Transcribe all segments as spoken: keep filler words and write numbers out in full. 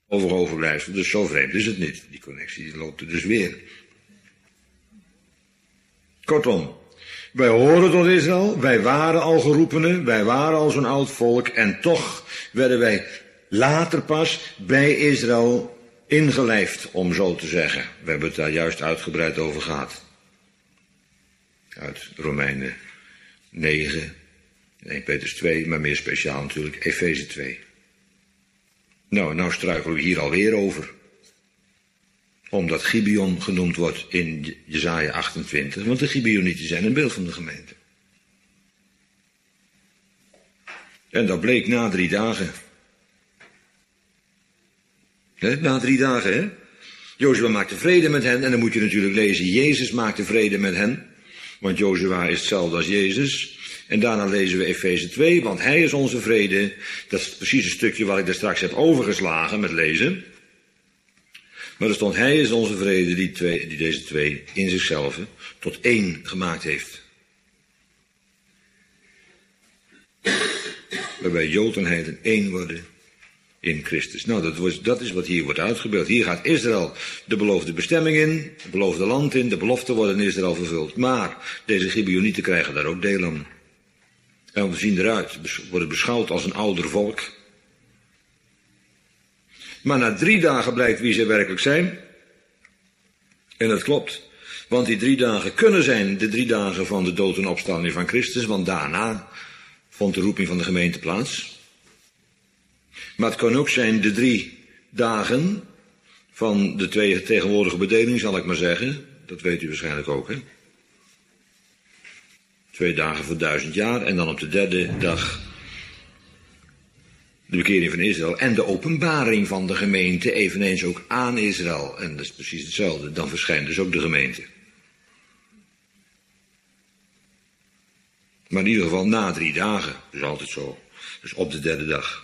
over overblijfsel. Dus zo vreemd is het niet. Die connectie die loopt er dus weer. Kortom, wij horen tot Israël, wij waren al geroepenen, wij waren al zo'n oud volk en toch werden wij later pas bij Israël ingelijfd, om zo te zeggen. We hebben het daar juist uitgebreid over gehad. Uit Romeinen negen, één Petrus twee, maar meer speciaal natuurlijk Efeze twee. Nou, nou struikelen we hier alweer over. Omdat Gibeon genoemd wordt in Jesaja achtentwintig. Want de Gibeonieten zijn een beeld van de gemeente. En dat bleek na drie dagen. He, na drie dagen, hè. Jozua maakte vrede met hen. En dan moet je natuurlijk lezen, Jezus maakte vrede met hen. Want Jozua is hetzelfde als Jezus. En daarna lezen we Efeze twee, want hij is onze vrede. Dat is precies een stukje wat ik daar straks heb overgeslagen met lezen. Maar er stond, hij is onze vrede die, twee, die deze twee in zichzelf tot één gemaakt heeft. Waarbij Jood en heiden één worden in Christus. Nou, dat, was, dat is wat hier wordt uitgebeeld. Hier gaat Israël de beloofde bestemming in, het beloofde land in, de beloften worden in Israël vervuld. Maar deze Gibeonieten krijgen daar ook deel aan. En we zien eruit, worden beschouwd als een ouder volk. Maar na drie dagen blijkt wie ze werkelijk zijn. En dat klopt. Want die drie dagen kunnen zijn de drie dagen van de dood en opstanding van Christus. Want daarna vond de roeping van de gemeente plaats. Maar het kan ook zijn de drie dagen van de twee tegenwoordige bedeling, zal ik maar zeggen. Dat weet u waarschijnlijk ook, hè. Twee dagen voor duizend jaar en dan op de derde dag de bekering van Israël en de openbaring van de gemeente eveneens ook aan Israël. En dat is precies hetzelfde. Dan verschijnt dus ook de gemeente. Maar in ieder geval na drie dagen. Dus altijd zo. Dus op de derde dag.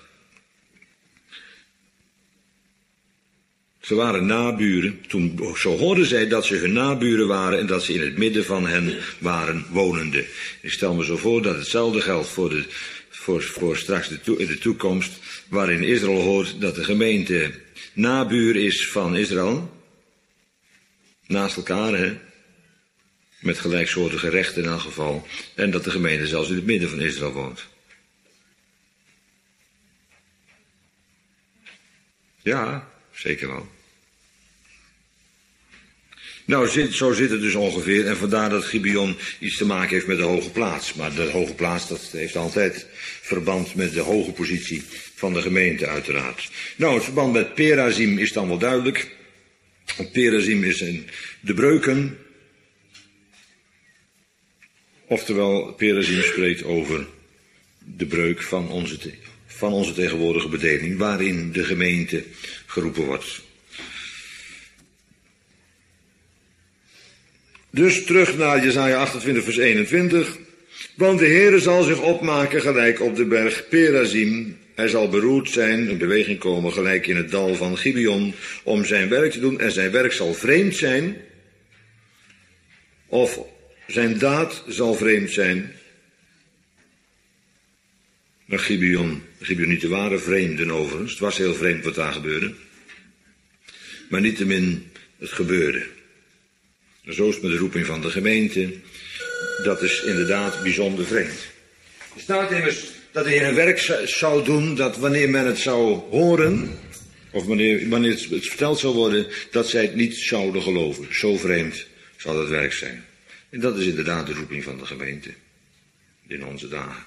Ze waren naburen. Toen, zo hoorden zij dat ze hun naburen waren en dat ze in het midden van hen waren wonende. Ik stel me zo voor dat hetzelfde geldt voor, de, voor, voor straks de, to, de toekomst, waarin Israël hoort dat de gemeente nabuur is van Israël. Naast elkaar, hè. Met gelijksoortige rechten in elk geval. En dat de gemeente zelfs in het midden van Israël woont. Ja, zeker wel. Nou, zit, zo zit het dus ongeveer. En vandaar dat Gibeon iets te maken heeft met de hoge plaats. Maar de hoge plaats, dat heeft altijd verband met de hoge positie van de gemeente uiteraard. Nou, het verband met Perazim is dan wel duidelijk. Perazim is in de breuken. Oftewel, Perazim spreekt over de breuk van onze, te, van onze tegenwoordige bedeling, waarin de gemeente geroepen wordt. Dus terug naar Jesaja achtentwintig vers eenentwintig. Want de Heere zal zich opmaken gelijk op de berg Perazim. Hij zal beroerd zijn, in beweging komen gelijk in het dal van Gibeon, om zijn werk te doen. En zijn werk zal vreemd zijn, of zijn daad zal vreemd zijn. Maar Gibeon, Gibeonieten waren vreemden overigens. Het was heel vreemd wat daar gebeurde. Maar niettemin, het gebeurde. Zo is het met de roeping van de gemeente. Dat is inderdaad bijzonder vreemd. Er staat immers dat de Heer een werk zou doen, dat wanneer men het zou horen, of wanneer, wanneer het verteld zou worden, dat zij het niet zouden geloven. Zo vreemd zou dat werk zijn. En dat is inderdaad de roeping van de gemeente in onze dagen.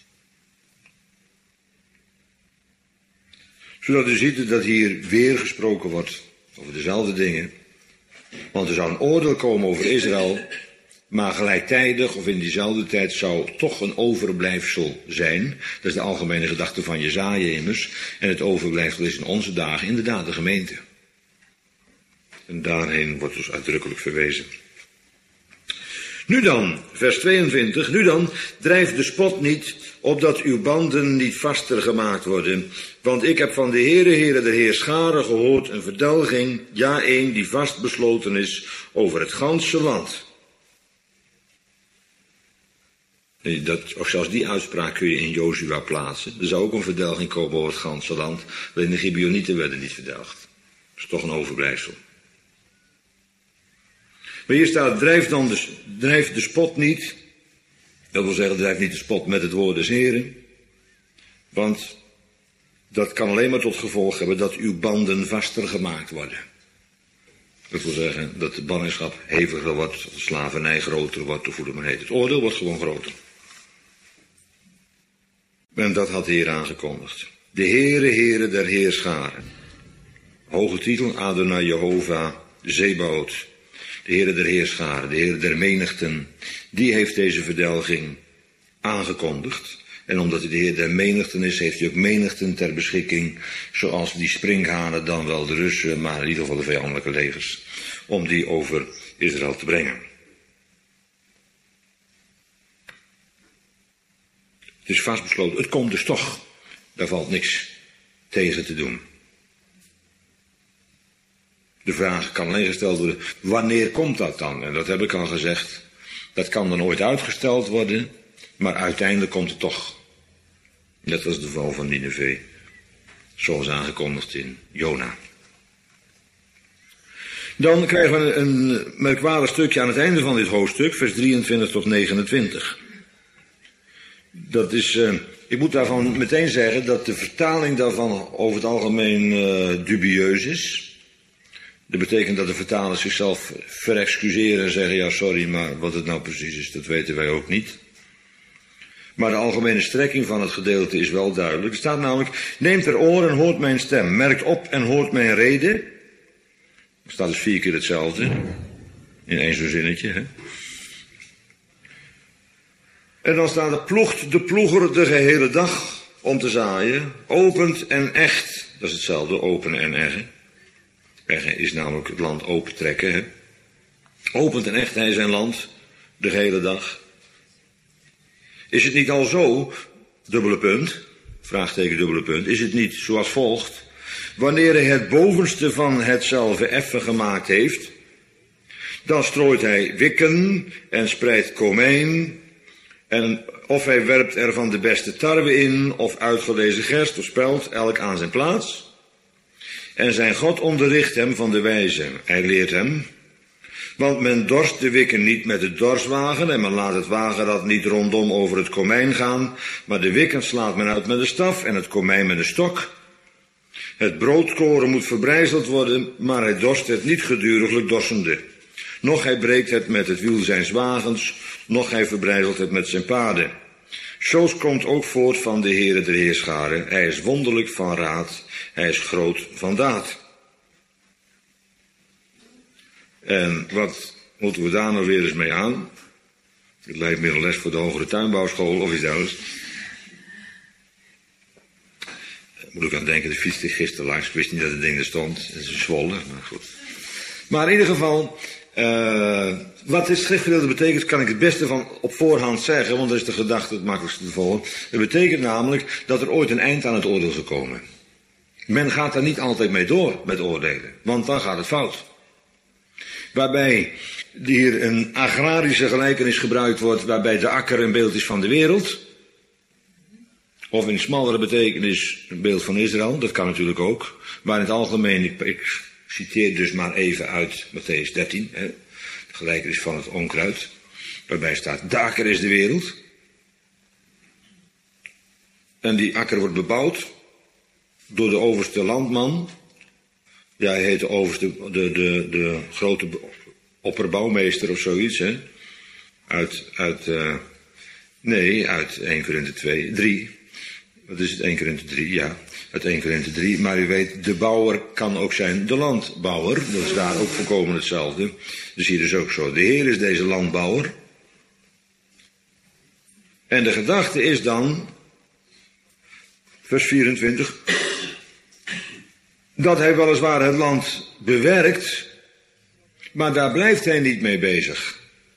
Zodat u ziet dat hier weer gesproken wordt over dezelfde dingen. Want er zou een oordeel komen over Israël, maar gelijktijdig of in diezelfde tijd zou toch een overblijfsel zijn. Dat is de algemene gedachte van Jesaja immers. En het overblijfsel is in onze dagen inderdaad de gemeente. En daarheen wordt dus uitdrukkelijk verwezen. Nu dan, vers tweeëntwintig, nu dan, drijf de spot niet, opdat uw banden niet vaster gemaakt worden. Want ik heb van de Heere, Heere, de Heer Scharen gehoord een verdelging, ja, een die vastbesloten is over het ganse land. Dat, of zelfs die uitspraak kun je in Jozua plaatsen. Er zou ook een verdelging komen over het ganse land. Alleen de Gibeonieten werden niet verdelgd. Dat is toch een overblijfsel. Maar hier staat, drijf dan de, drijf de spot niet. Dat wil zeggen, drijf niet de spot met het woord des Heren. Want dat kan alleen maar tot gevolg hebben dat uw banden vaster gemaakt worden. Dat wil zeggen dat de ballingschap heviger wordt, of de slavernij groter wordt, of hoe het maar heet. Het oordeel wordt gewoon groter. En dat had de Heer aangekondigd. De Heere, Heere der Heerscharen. Hoge titel, Adonai Jehovah, Zebaot. De Heere der Heerscharen, de Heere der menigten. Die heeft deze verdelging aangekondigd. En omdat hij de Heer der menigten is, heeft hij ook menigten ter beschikking. Zoals die springhanen dan wel de Russen, maar in ieder geval de vijandelijke legers. Om die over Israël te brengen. Het is vastbesloten. Het komt dus toch. Daar valt niks tegen te doen. De vraag kan alleen gesteld worden, wanneer komt dat dan? En dat heb ik al gezegd. Dat kan dan ooit uitgesteld worden, maar uiteindelijk komt het toch. Net als de val van Nineve, zoals aangekondigd in Jona. Dan krijgen we een merkwaardig stukje aan het einde van dit hoofdstuk, vers drieëntwintig tot negenentwintig. Dat is, uh, ik moet daarvan meteen zeggen dat de vertaling daarvan over het algemeen uh, dubieus is. Dat betekent dat de vertalers zichzelf verexcuseren en zeggen, ja sorry, maar wat het nou precies is, dat weten wij ook niet. Maar de algemene strekking van het gedeelte is wel duidelijk. Er staat namelijk, neemt ter oren en hoort mijn stem, merkt op en hoort mijn rede. Er staat dus vier keer hetzelfde, in één zo'n zinnetje. Hè? En dan staat er, ploegt de ploeger de gehele dag om te zaaien, opent en echt. Dat is hetzelfde, openen en eggen. Eggen is namelijk het land opentrekken. Hè? Opent en echt hij zijn land, de gehele dag. Is het niet al zo, dubbele punt, vraagteken dubbele punt, is het niet zoals volgt, wanneer hij het bovenste van hetzelfde effen gemaakt heeft, dan strooit hij wikken en spreidt komijn, en of hij werpt er van de beste tarwe in, of uitgelezen gerst of spelt, elk aan zijn plaats. En zijn God onderricht hem van de wijze, hij leert hem. Want men dorst de wikken niet met de dorswagen en men laat het wagenrad niet rondom over het komijn gaan, maar de wikken slaat men uit met de staf en het komijn met de stok. Het broodkoren moet verbrijzeld worden, maar hij dorst het niet geduriglijk dorsende. Noch hij breekt het met het wiel zijns wagens, noch hij verbrijzelt het met zijn paarden. Zo komt ook voort van de Heere der Heerscharen. Hij is wonderlijk van raad, hij is groot van daad. En wat moeten we daar nou weer eens mee aan? Het lijkt meer een les voor de hogere tuinbouwschool of iets dergelijks. Moet ik aan denken, de fiets die gisteren langs. Ik wist niet dat het ding er stond. Het is zwollen, maar goed. Maar in ieder geval, uh, wat dit schriftgedeelte betekent, kan ik het beste van op voorhand zeggen, want dat is de gedachte het makkelijkste te volgen. Het betekent namelijk dat er ooit een eind aan het oordeel is gekomen. Men gaat daar niet altijd mee door met oordelen, want dan gaat het fout. Waarbij hier een agrarische gelijkenis gebruikt wordt, waarbij de akker een beeld is van de wereld. Of in smallere betekenis een beeld van Israël, dat kan natuurlijk ook. Maar in het algemeen, ik, ik citeer dus maar even uit Mattheüs dertien, hè, de gelijkenis van het onkruid. Waarbij staat, de akker is de wereld. En die akker wordt bebouwd door de overste landman. Ja, hij heet de overste, de, de, de grote opperbouwmeester of zoiets, hè. Uit, uit, uh, nee, uit één Korinthe twee, drie. Wat is het, één Korinthe drie, ja. Uit één Korinthe drie, maar u weet, de bouwer kan ook zijn de landbouwer. Dat is daar ook volkomen hetzelfde. Dus hier is ook zo, de Heer is deze landbouwer. En de gedachte is dan, vers vierentwintig... dat hij weliswaar het land bewerkt, maar daar blijft hij niet mee bezig.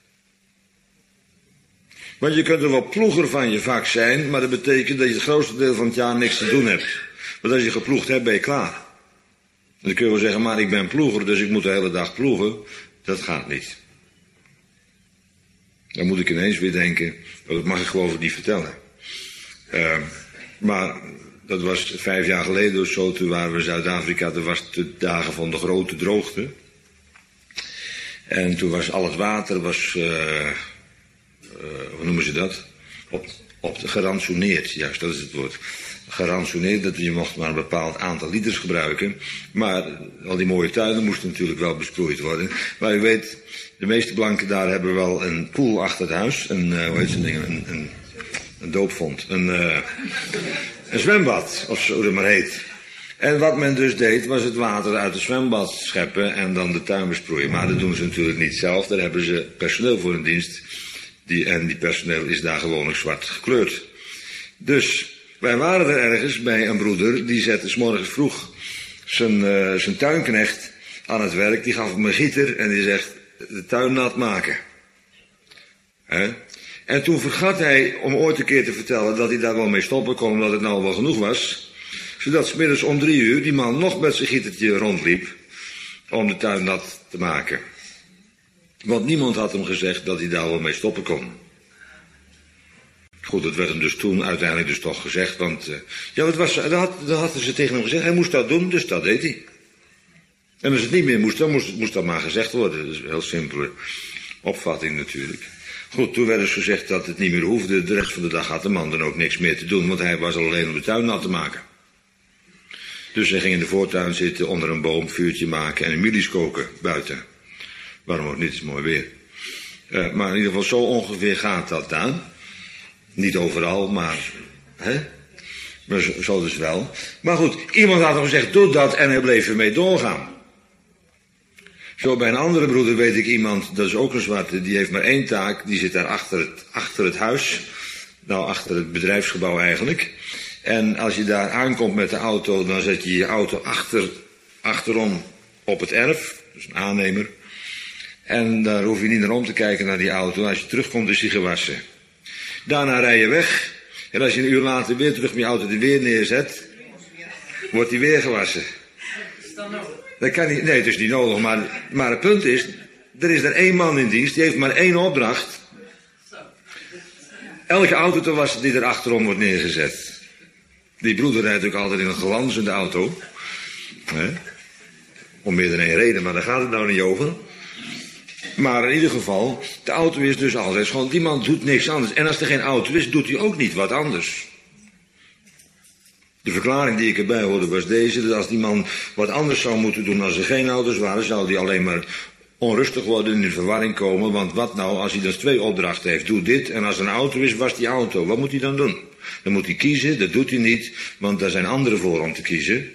Want je kunt er wel ploeger van je vak zijn, maar dat betekent dat je het grootste deel van het jaar niks te doen hebt. Want als je geploegd hebt, ben je klaar. En dan kun je wel zeggen, maar ik ben ploeger, dus ik moet de hele dag ploegen. Dat gaat niet. Dan moet ik ineens weer denken, dat mag ik geloof ik niet vertellen. Uh, maar dat was vijf jaar geleden of zo, toen waren we in Zuid-Afrika, dat was de dagen van de grote droogte. En toen was al het water, was, uh, uh, hoe noemen ze dat? Op, op gerantsoeneerd, juist, dat is het woord. Gerantsoeneerd, dat je mocht maar een bepaald aantal liters gebruiken. Maar al die mooie tuinen moesten natuurlijk wel besproeid worden. Maar u weet, de meeste blanken daar hebben wel een poel achter het huis. Een, uh, hoe heet zo'n ding? Een, een, een doopvont. Een, uh, een zwembad, of zo dat maar heet. En wat men dus deed, was het water uit het zwembad scheppen en dan de tuin besproeien. Maar dat doen ze natuurlijk niet zelf. Daar hebben ze personeel voor in dienst. Die, en die personeel is daar gewoonlijk zwart gekleurd. Dus wij waren er ergens bij een broeder, die zette 's morgens vroeg zijn, uh, zijn tuinknecht aan het werk. Die gaf hem een gieter en die zegt, de tuin nat maken. He? En toen vergat hij om ooit een keer te vertellen dat hij daar wel mee stoppen kon, omdat het nou wel genoeg was. Zodat 's middags om drie uur die man nog met zijn gietertje rondliep om de tuin nat te maken. Want niemand had hem gezegd dat hij daar wel mee stoppen kon. Goed, dat werd hem dus toen uiteindelijk dus toch gezegd, want uh, ja, dat, was, dat, had, dat hadden ze tegen hem gezegd, hij moest dat doen, dus dat deed hij. En als het niet meer moest, dan moest, moest dat maar gezegd worden. Dat is een heel simpele opvatting natuurlijk. Goed, toen werd dus gezegd dat het niet meer hoefde, de rest van de dag had de man dan ook niks meer te doen, want hij was alleen om de tuin nat te maken. Dus hij ging in de voortuin zitten, onder een boom, vuurtje maken en een milies koken buiten. Waarom ook niet, het is mooi weer. Uh, maar in ieder geval zo ongeveer gaat dat dan. Niet overal, maar, hè? Maar zo, zo dus wel. Maar goed, iemand had hem gezegd, doe dat en hij bleef ermee doorgaan. Zo bij een andere broeder weet ik iemand, dat is ook een zwarte, die heeft maar één taak, die zit daar achter het, achter het huis. Nou, achter het bedrijfsgebouw eigenlijk. En als je daar aankomt met de auto, dan zet je je auto achter, achterom op het erf, dus een aannemer. En daar hoef je niet naar om te kijken naar die auto, als je terugkomt is die gewassen. Daarna rij je weg. En als je een uur later weer terug met je auto er weer neerzet, wordt die weer gewassen. Dat kan niet, nee, het is niet nodig. Maar, maar het punt is, er is er één man in dienst, die heeft maar één opdracht. Elke auto te wassen die er achterom wordt neergezet. Die broeder rijdt ook altijd in een glanzende auto. Hè? Om meer dan één reden, maar daar gaat het nou niet over. Maar in ieder geval, de auto is dus altijd gewoon, die man doet niks anders. En als er geen auto is, doet hij ook niet wat anders. De verklaring die ik erbij hoorde was deze, dat als die man wat anders zou moeten doen als er geen auto's waren, zou hij alleen maar onrustig worden en in verwarring komen. Want wat nou als hij dus twee opdrachten heeft, doe dit, en als er een auto is, was die auto. Wat moet hij dan doen? Dan moet hij kiezen, dat doet hij niet, want daar zijn anderen voor om te kiezen.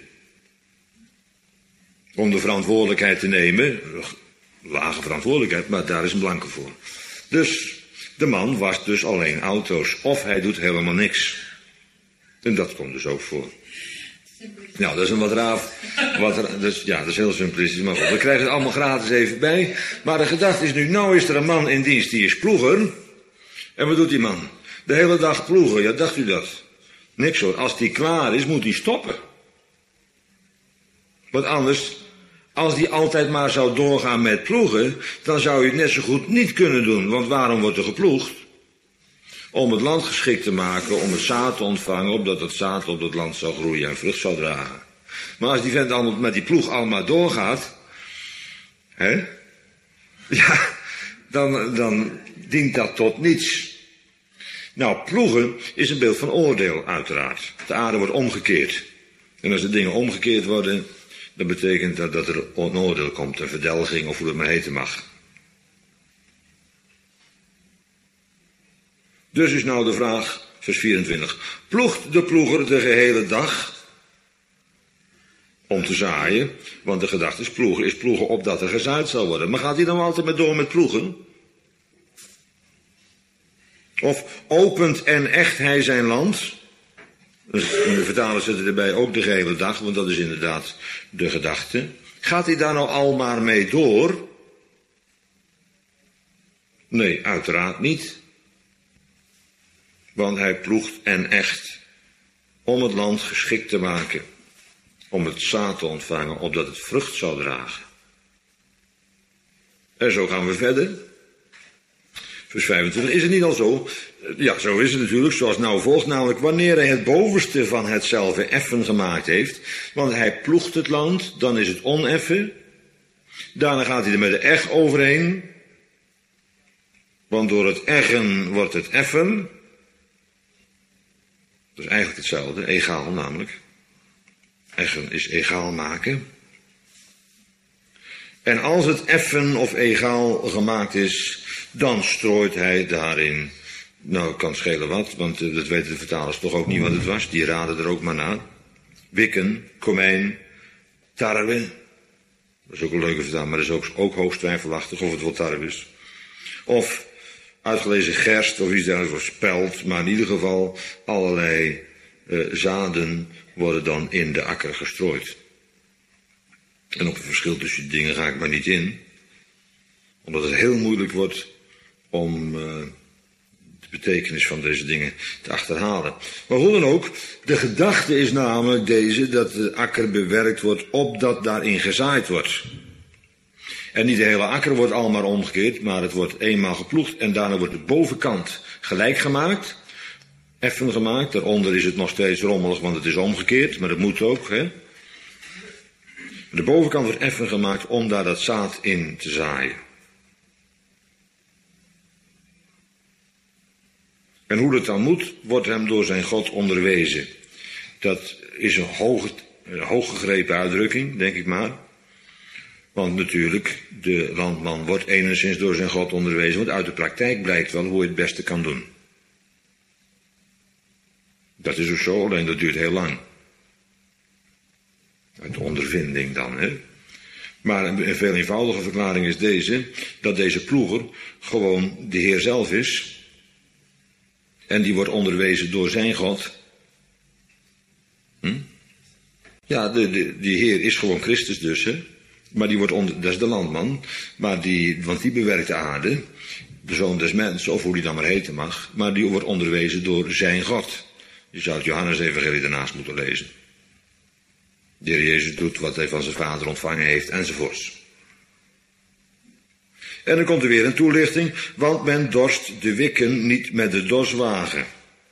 Om de verantwoordelijkheid te nemen. Lage verantwoordelijkheid, maar daar is een blanke voor. Dus de man was dus alleen auto's. Of hij doet helemaal niks. En dat komt dus ook voor. Nou, dat is een wat raaf. Wat, dus, ja, dat is heel simplistisch. Maar goed, we krijgen het allemaal gratis even bij. Maar de gedachte is nu, nou is er een man in dienst die is ploeger. En wat doet die man? De hele dag ploegen. Ja, dacht u dat? Niks hoor. Als die klaar is, moet hij stoppen. Want anders, als die altijd maar zou doorgaan met ploegen, dan zou je het net zo goed niet kunnen doen. Want waarom wordt er geploegd? Om het land geschikt te maken, om het zaad te ontvangen, opdat het zaad op het land zou groeien en vrucht zou dragen. Maar als die vent allemaal met die ploeg allemaal doorgaat, hè, ja, dan, dan dient dat tot niets. Nou, ploegen is een beeld van oordeel, uiteraard. De aarde wordt omgekeerd. En als de dingen omgekeerd worden, dan betekent dat dat er een oordeel komt, een verdelging, of hoe het maar heten mag. Dus is nou de vraag, vers vierentwintig. Ploegt de ploeger de gehele dag om te zaaien? Want de gedachte is ploegen, is ploegen opdat er gezaaid zal worden. Maar gaat hij dan altijd maar door met ploegen? Of opent en echt hij zijn land? Dus in de vertalers zitten erbij ook de gehele dag, want dat is inderdaad de gedachte. Gaat hij daar nou al maar mee door? Nee, uiteraard niet. Want hij ploegt en echt om het land geschikt te maken, om het zaad te ontvangen, opdat het vrucht zou dragen. En zo gaan we verder. Vers vijfentwintig. Is het niet al zo? Ja, zo is het natuurlijk, zoals nou volgt, namelijk wanneer hij het bovenste van hetzelfde effen gemaakt heeft, want hij ploegt het land, dan is het oneffen. Daarna gaat hij er met de eg overheen, want door het eggen wordt het effen. Dat is eigenlijk hetzelfde, egaal namelijk. Eggen is egaal maken. En als het effen of egaal gemaakt is, dan strooit hij daarin. Nou, kan schelen wat, want uh, dat weten de vertalers toch ook niet wat het was. Die raden er ook maar naar. Wikken, komijn, tarwe. Dat is ook een leuke vertaling, maar dat is ook, ook hoogst twijfelachtig of het wel tarwe is. Of uitgelezen gerst of iets dergelijks, of spelt. Maar in ieder geval allerlei uh, zaden worden dan in de akker gestrooid. En op het verschil tussen die dingen ga ik maar niet in. Omdat het heel moeilijk wordt om uh, de betekenis van deze dingen te achterhalen. Maar hoe dan ook, de gedachte is namelijk deze, dat de akker bewerkt wordt opdat daarin gezaaid wordt. En niet de hele akker wordt allemaal omgekeerd, maar het wordt eenmaal geploegd en daarna wordt de bovenkant gelijk gemaakt. Effen gemaakt, daaronder is het nog steeds rommelig, want het is omgekeerd, maar dat moet ook, hè. De bovenkant wordt effen gemaakt om daar dat zaad in te zaaien. En hoe dat dan moet, wordt hem door zijn God onderwezen. Dat is een hoog, een hooggegrepen uitdrukking, denk ik maar. Want natuurlijk, de landman wordt enigszins door zijn God onderwezen, want uit de praktijk blijkt wel hoe hij het beste kan doen. Dat is ook zo, alleen dat duurt heel lang. Uit de ondervinding dan, hè. Maar een veel eenvoudige verklaring is deze, dat deze ploeger gewoon de Heer zelf is. En die wordt onderwezen door zijn God. Hm? Ja, de, de, die Heer is gewoon Christus dus, hè. Maar die wordt onder, dat is de landman, maar die, want die bewerkt de aarde, de zoon des mensen, of hoe die dan maar heten mag, maar die wordt onderwezen door zijn God. Je zou het Johannes-evangelie daarnaast moeten lezen. De Heer Jezus doet wat hij van zijn vader ontvangen heeft, enzovoorts. En dan komt er weer een toelichting, want men dorst de wikken niet met de dorswagen.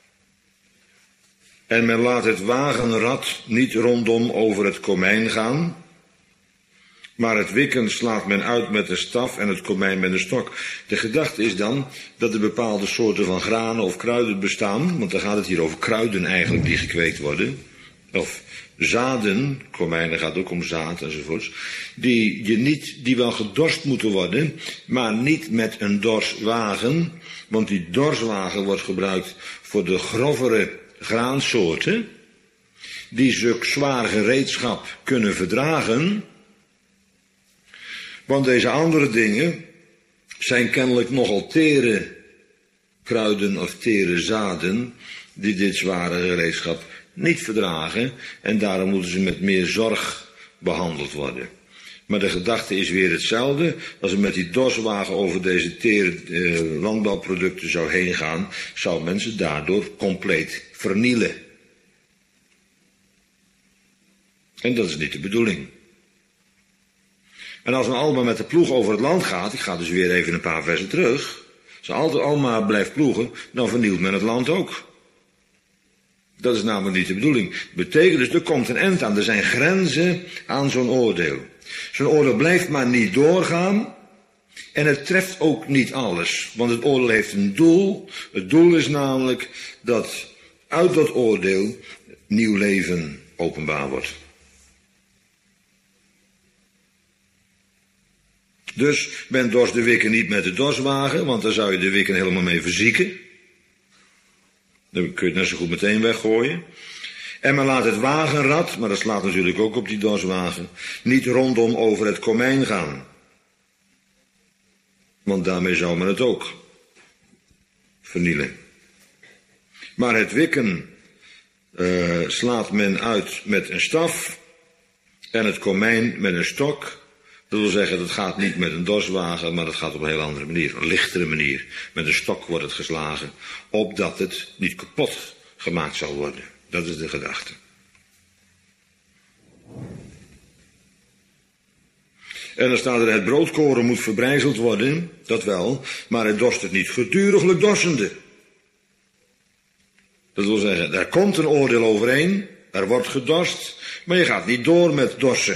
En men laat het wagenrad niet rondom over het komijn gaan, maar het wikken slaat men uit met een staf en het komijn met een stok. De gedachte is dan dat er bepaalde soorten van granen of kruiden bestaan, want dan gaat het hier over kruiden eigenlijk die gekweekt worden, of zaden, komijnen gaat ook om zaad enzovoorts, die, je niet, die wel gedorst moeten worden, maar niet met een dorswagen, want die dorswagen wordt gebruikt voor de grovere graansoorten, die zulk zwaar gereedschap kunnen verdragen, want deze andere dingen zijn kennelijk nogal tere kruiden of tere zaden, die dit zware gereedschap niet verdragen en daarom moeten ze met meer zorg behandeld worden. Maar de gedachte is weer hetzelfde. Als er met die dorswagen over deze tere eh, landbouwproducten zou heen gaan, zou men ze daardoor compleet vernielen. En dat is niet de bedoeling. En als men allemaal met de ploeg over het land gaat, ik ga dus weer even een paar versen terug, als men altijd allemaal blijft ploegen, dan vernielt men het land ook. Dat is namelijk niet de bedoeling. Dat betekent dus, er komt een eind aan. Er zijn grenzen aan zo'n oordeel. Zo'n oordeel blijft maar niet doorgaan. En het treft ook niet alles. Want het oordeel heeft een doel. Het doel is namelijk dat uit dat oordeel nieuw leven openbaar wordt. Dus men dorst de wikken niet met de dorswagen, want dan zou je de wikken helemaal mee verzieken. Dan kun je het net zo goed meteen weggooien. En men laat het wagenrad, maar dat slaat natuurlijk ook op die dorswagen, niet rondom over het komijn gaan. Want daarmee zou men het ook vernielen. Maar het wikken uh, slaat men uit met een staf en het komijn met een stok. Dat wil zeggen, dat gaat niet met een dorswagen, maar dat gaat op een heel andere manier, een lichtere manier. Met een stok wordt het geslagen, opdat het niet kapot gemaakt zal worden. Dat is de gedachte. En dan staat er, het broodkoren moet verbrijzeld worden, dat wel, maar het dorst het niet geduriglijk dorsende. Dat wil zeggen, daar komt een oordeel overheen, er wordt gedorst, maar je gaat niet door met dorsen.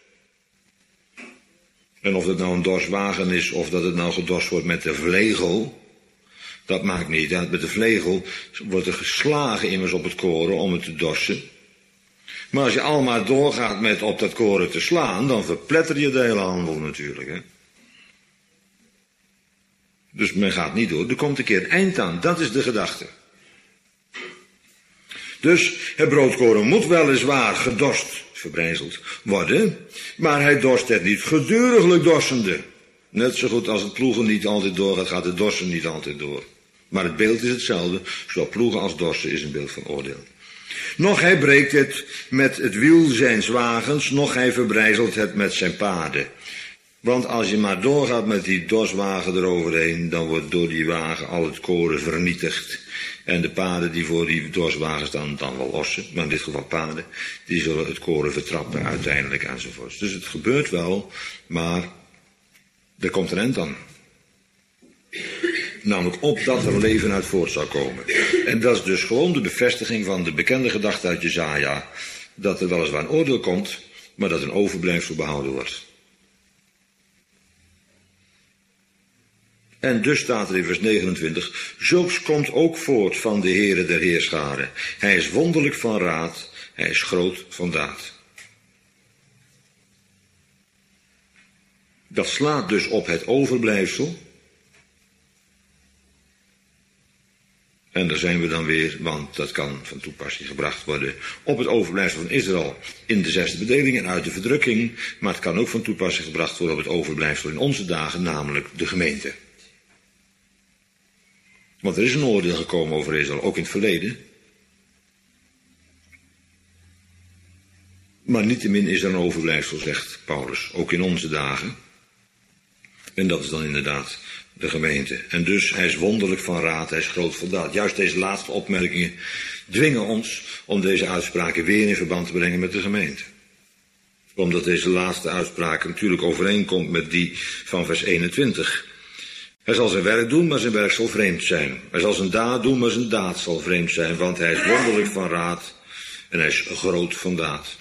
En of het nou een dorswagen is, of dat het nou gedorst wordt met de vlegel, dat maakt niet uit. Met de vlegel wordt er geslagen immers op het koren om het te dorsen. Maar als je allemaal doorgaat met op dat koren te slaan, dan verpletter je de hele handel natuurlijk. Hè? Dus men gaat niet door. Er komt een keer een eind aan. Dat is de gedachte. Dus het broodkoren moet weliswaar gedorst, verbrijzeld worden, maar hij dorst het niet geduriglijk dorsende. Net zo goed als het ploegen niet altijd doorgaat, gaat het dorsen niet altijd door. Maar het beeld is hetzelfde. Zowel ploegen als dorsen is een beeld van oordeel. Noch hij breekt het met het wiel zijns wagens, noch hij verbrijzelt het met zijn paarden. Want als je maar doorgaat met die dorswagen eroverheen, dan wordt door die wagen al het koren vernietigd. En de paarden die voor die dorswagen staan, dan wel ossen, maar in dit geval paarden, die zullen het koren vertrappen uiteindelijk enzovoorts. Dus het gebeurt wel, maar er komt een eind aan. Namelijk opdat er leven uit voort zou komen. En dat is dus gewoon de bevestiging van de bekende gedachte uit Jesaja, dat er weliswaar een oordeel komt, maar dat een overblijfsel behouden wordt. En dus staat er in vers negenentwintig, zulks komt ook voort van de Heere der Heerscharen. Hij is wonderlijk van raad, hij is groot van daad. Dat slaat dus op het overblijfsel. En daar zijn we dan weer, want dat kan van toepassing gebracht worden op het overblijfsel van Israël in de zesde bedeling en uit de verdrukking. Maar het kan ook van toepassing gebracht worden op het overblijfsel in onze dagen, namelijk de gemeente. Want er is een oordeel gekomen over Israël, ook in het verleden. Maar niettemin is er een overblijfsel, zegt Paulus, ook in onze dagen. En dat is dan inderdaad de gemeente. En dus, hij is wonderlijk van raad, hij is groot van daad. Juist deze laatste opmerkingen dwingen ons om deze uitspraken weer in verband te brengen met de gemeente. Omdat deze laatste uitspraak natuurlijk overeenkomt met die van vers eenentwintig. Hij zal zijn werk doen, maar zijn werk zal vreemd zijn. Hij zal zijn daad doen, maar zijn daad zal vreemd zijn. Want hij is wonderlijk van raad en hij is groot van daad.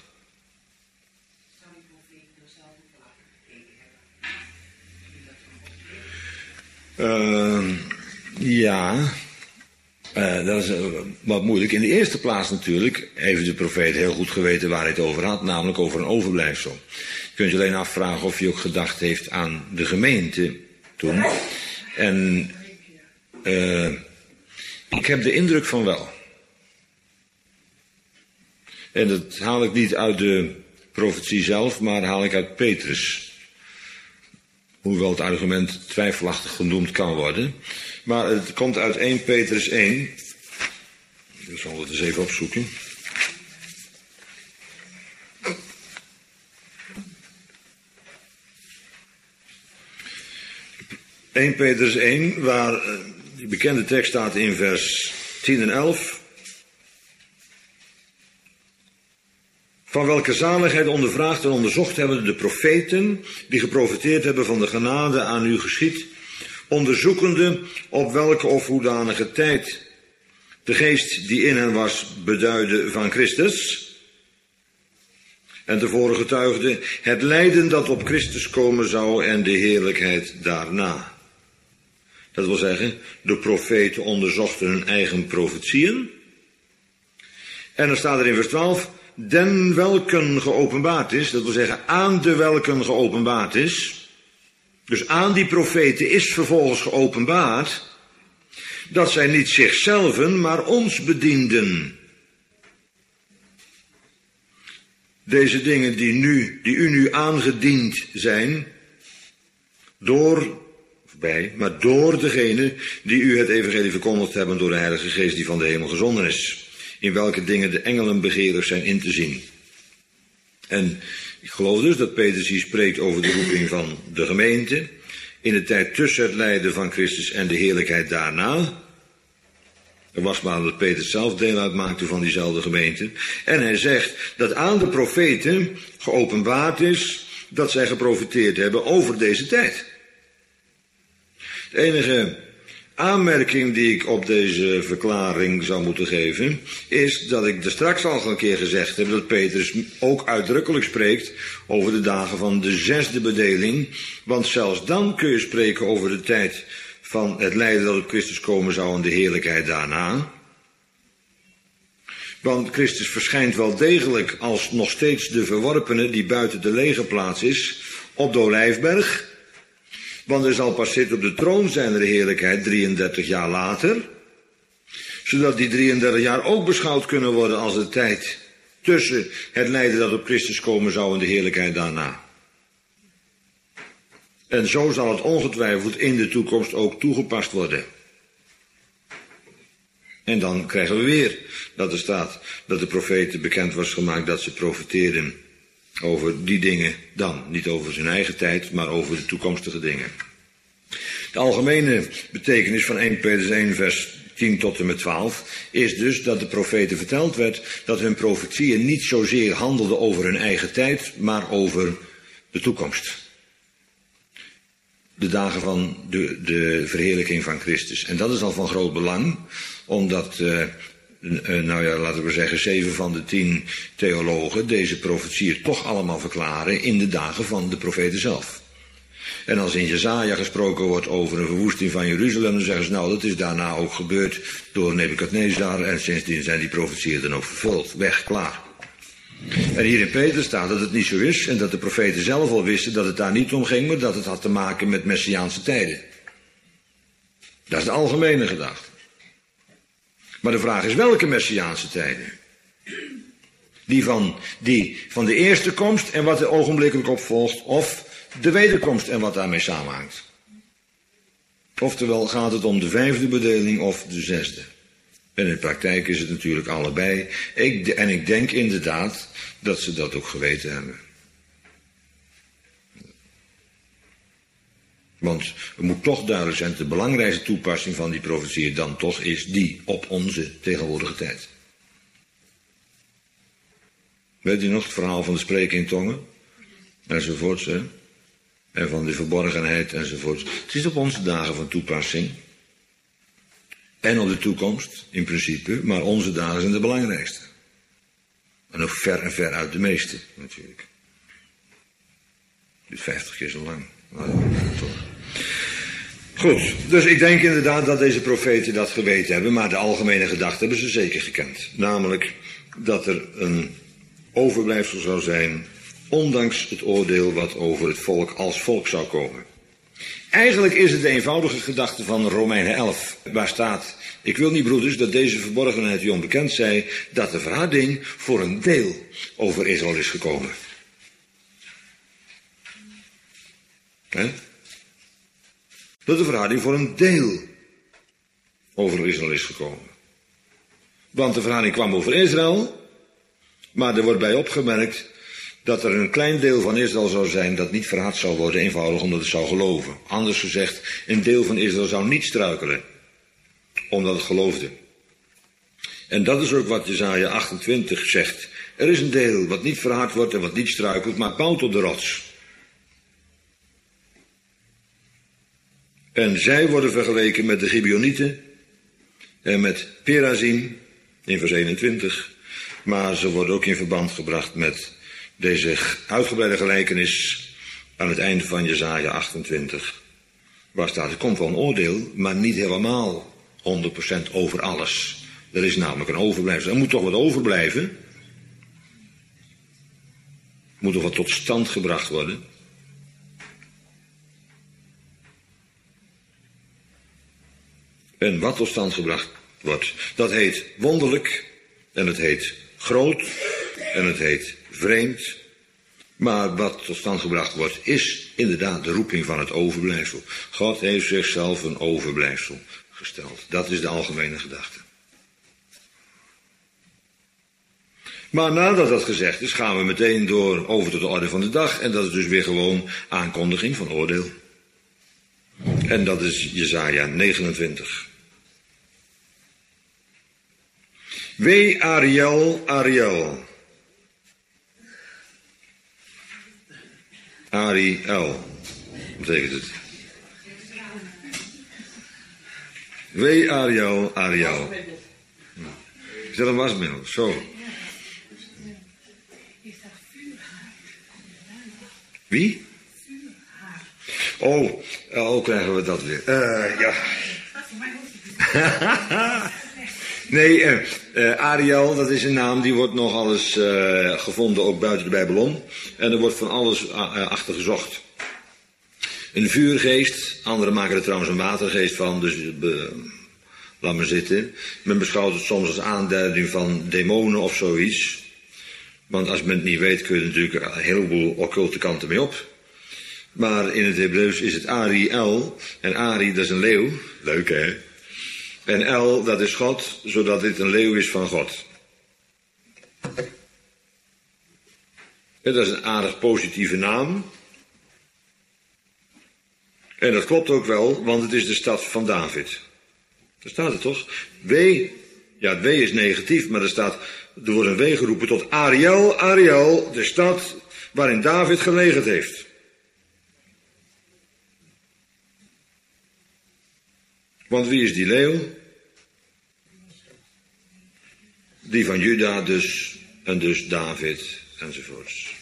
Uh, ja, uh, dat is uh, wat moeilijk. In de eerste plaats natuurlijk heeft de profeet heel goed geweten waar hij het over had, namelijk over een overblijfsel. Je kunt je alleen afvragen of hij ook gedacht heeft aan de gemeente toen. En uh, ik heb de indruk van wel. En dat haal ik niet uit de profetie zelf, maar haal ik uit Petrus. Hoewel het argument twijfelachtig genoemd kan worden. Maar het komt uit eerste Petrus één. Ik zal het eens even opzoeken. eerste Petrus één, waar die bekende tekst staat in vers tien en elf. Van welke zaligheid ondervraagd en onderzocht hebben de profeten, die geprofeteerd hebben van de genade aan u geschied, onderzoekende op welke of hoedanige tijd de geest die in hen was beduidde van Christus, en tevoren getuigde het lijden dat op Christus komen zou en de heerlijkheid daarna. Dat wil zeggen, de profeten onderzochten hun eigen profetieën. En dan staat er in vers twaalf, den welken geopenbaard is, dat wil zeggen aan de welken geopenbaard is, dus aan die profeten is vervolgens geopenbaard, dat zij niet zichzelven, maar ons bedienden. Deze dingen die, nu, die u nu aangediend zijn, door, bij, maar door degene die u het evangelie verkondigd hebben door de Heilige Geest die van de hemel gezonden is. In welke dingen de engelen begeerig zijn in te zien. En ik geloof dus dat Petrus hier spreekt over de roeping van de gemeente, in de tijd tussen het lijden van Christus en de heerlijkheid daarna. Er was maar dat Petrus zelf deel uitmaakte van diezelfde gemeente. En hij zegt dat aan de profeten geopenbaard is dat zij geprofeteerd hebben over deze tijd. De enige aanmerking die ik op deze verklaring zou moeten geven, is dat ik er straks al een keer gezegd heb dat Petrus ook uitdrukkelijk spreekt over de dagen van de zesde bedeling, want zelfs dan kun je spreken over de tijd van het lijden dat op Christus komen zou en de heerlijkheid daarna. Want Christus verschijnt wel degelijk als nog steeds de verworpene die buiten de legerplaats is, op de Olijfberg. Want er zal pas zitten op de troon zijn de heerlijkheid drieëndertig jaar later. Zodat die drieëndertig jaar ook beschouwd kunnen worden als de tijd tussen het lijden dat op Christus komen zou en de heerlijkheid daarna. En zo zal het ongetwijfeld in de toekomst ook toegepast worden. En dan krijgen we weer dat er staat dat de profeten bekend was gemaakt dat ze profeteerden over die dingen dan. Niet over zijn eigen tijd, maar over de toekomstige dingen. De algemene betekenis van eerste Petrus één vers tien tot en met twaalf is dus dat de profeten verteld werd dat hun profetieën niet zozeer handelden over hun eigen tijd, maar over de toekomst. De dagen van de, de verheerlijking van Christus. En dat is al van groot belang, omdat, uh, uh, nou ja, laten we zeggen, zeven van de tien theologen deze profetieën toch allemaal verklaren in de dagen van de profeten zelf. En als in Jesaja gesproken wordt over een verwoesting van Jeruzalem, dan zeggen ze, nou, dat is daarna ook gebeurd door Nebukadnezar en sindsdien zijn die profetieën dan ook vervuld. Weg, klaar. En hier in Petrus staat dat het niet zo is en dat de profeten zelf al wisten dat het daar niet om ging, maar dat het had te maken met messiaanse tijden. Dat is de algemene gedachte. Maar de vraag is welke messiaanse tijden? Die van, die van de eerste komst en wat er ogenblikkelijk op volgt, of de wederkomst en wat daarmee samenhangt. Oftewel gaat het om de vijfde bedeling of de zesde. En in de praktijk is het natuurlijk allebei. Ik, en ik denk inderdaad dat ze dat ook geweten hebben. Want het moet toch duidelijk zijn dat de belangrijkste toepassing van die profetieën dan toch is die op onze tegenwoordige tijd. Weet u nog het verhaal van de spreken in tongen? Enzovoorts, hè? En van de verborgenheid enzovoorts. Het is op onze dagen van toepassing. En op de toekomst, in principe, maar onze dagen zijn de belangrijkste. En nog ver en ver uit de meeste, natuurlijk. Dit vijftig keer zo lang. Nou, toch. Goed, dus ik denk inderdaad dat deze profeten dat geweten hebben, maar de algemene gedachte hebben ze zeker gekend. Namelijk dat er een overblijfsel zou zijn, ondanks het oordeel wat over het volk als volk zou komen. Eigenlijk is het de eenvoudige gedachte van Romeinen elf, waar staat, ik wil niet, broeders, dat deze verborgenheid u onbekend zij, dat de verharding voor een deel over Israël is gekomen. He? Dat de verharding voor een deel over Israël is gekomen. Want de verharding kwam over Israël, maar er wordt bij opgemerkt dat er een klein deel van Israël zou zijn dat niet verhard zou worden, eenvoudig omdat het zou geloven. Anders gezegd, een deel van Israël zou niet struikelen, omdat het geloofde. En dat is ook wat Jesaja achtentwintig zegt. Er is een deel wat niet verhard wordt en wat niet struikelt, maar bouwt op de rots. En zij worden vergeleken met de Gibeonieten en met Perazim in vers eenentwintig. Maar ze worden ook in verband gebracht met deze uitgebreide gelijkenis aan het einde van Jesaja achtentwintig. Waar staat, er komt wel een oordeel, maar niet helemaal honderd procent over alles. Er is namelijk een overblijfsel. Er moet toch wat overblijven. Er moet toch wat tot stand gebracht worden. En wat tot stand gebracht wordt, dat heet wonderlijk, en het heet groot, en het heet vreemd. Maar wat tot stand gebracht wordt, is inderdaad de roeping van het overblijfsel. God heeft zichzelf een overblijfsel gesteld. Dat is de algemene gedachte. Maar nadat dat gezegd is, gaan we meteen door over tot de orde van de dag. En dat is dus weer gewoon aankondiging van oordeel. En dat is Jesaja negenentwintig. Wee Ariel, Ariel. Ariel. Wat betekent het? W Ariel, Ariel. Is dat een wasmiddel? Zo. Wie? Oh, oh, krijgen we dat weer. Uh, ja. Nee, uh, uh, Ariel, dat is een naam die wordt nogal eens uh, gevonden, ook buiten de Bijbel om. En er wordt van alles uh, achter gezocht. Een vuurgeest, anderen maken er trouwens een watergeest van, dus uh, laat maar zitten. Men beschouwt het soms als aanduiding van demonen of zoiets. Want als men het niet weet, kun je natuurlijk een heleboel occulte kanten mee op. Maar in het Hebreeuws is het Ariel. En Ari, dat is een leeuw. Leuk, hè? En El, dat is God, zodat dit een leeuw is van God. En dat is een aardig positieve naam. En dat klopt ook wel, want het is de stad van David. Daar staat het toch? W, ja, het W is negatief, maar er staat, er wordt een W geroepen tot Ariel, Ariel, de stad waarin David gelegerd heeft. Want wie is die leeuw? Die van Juda dus, en dus David, enzovoorts.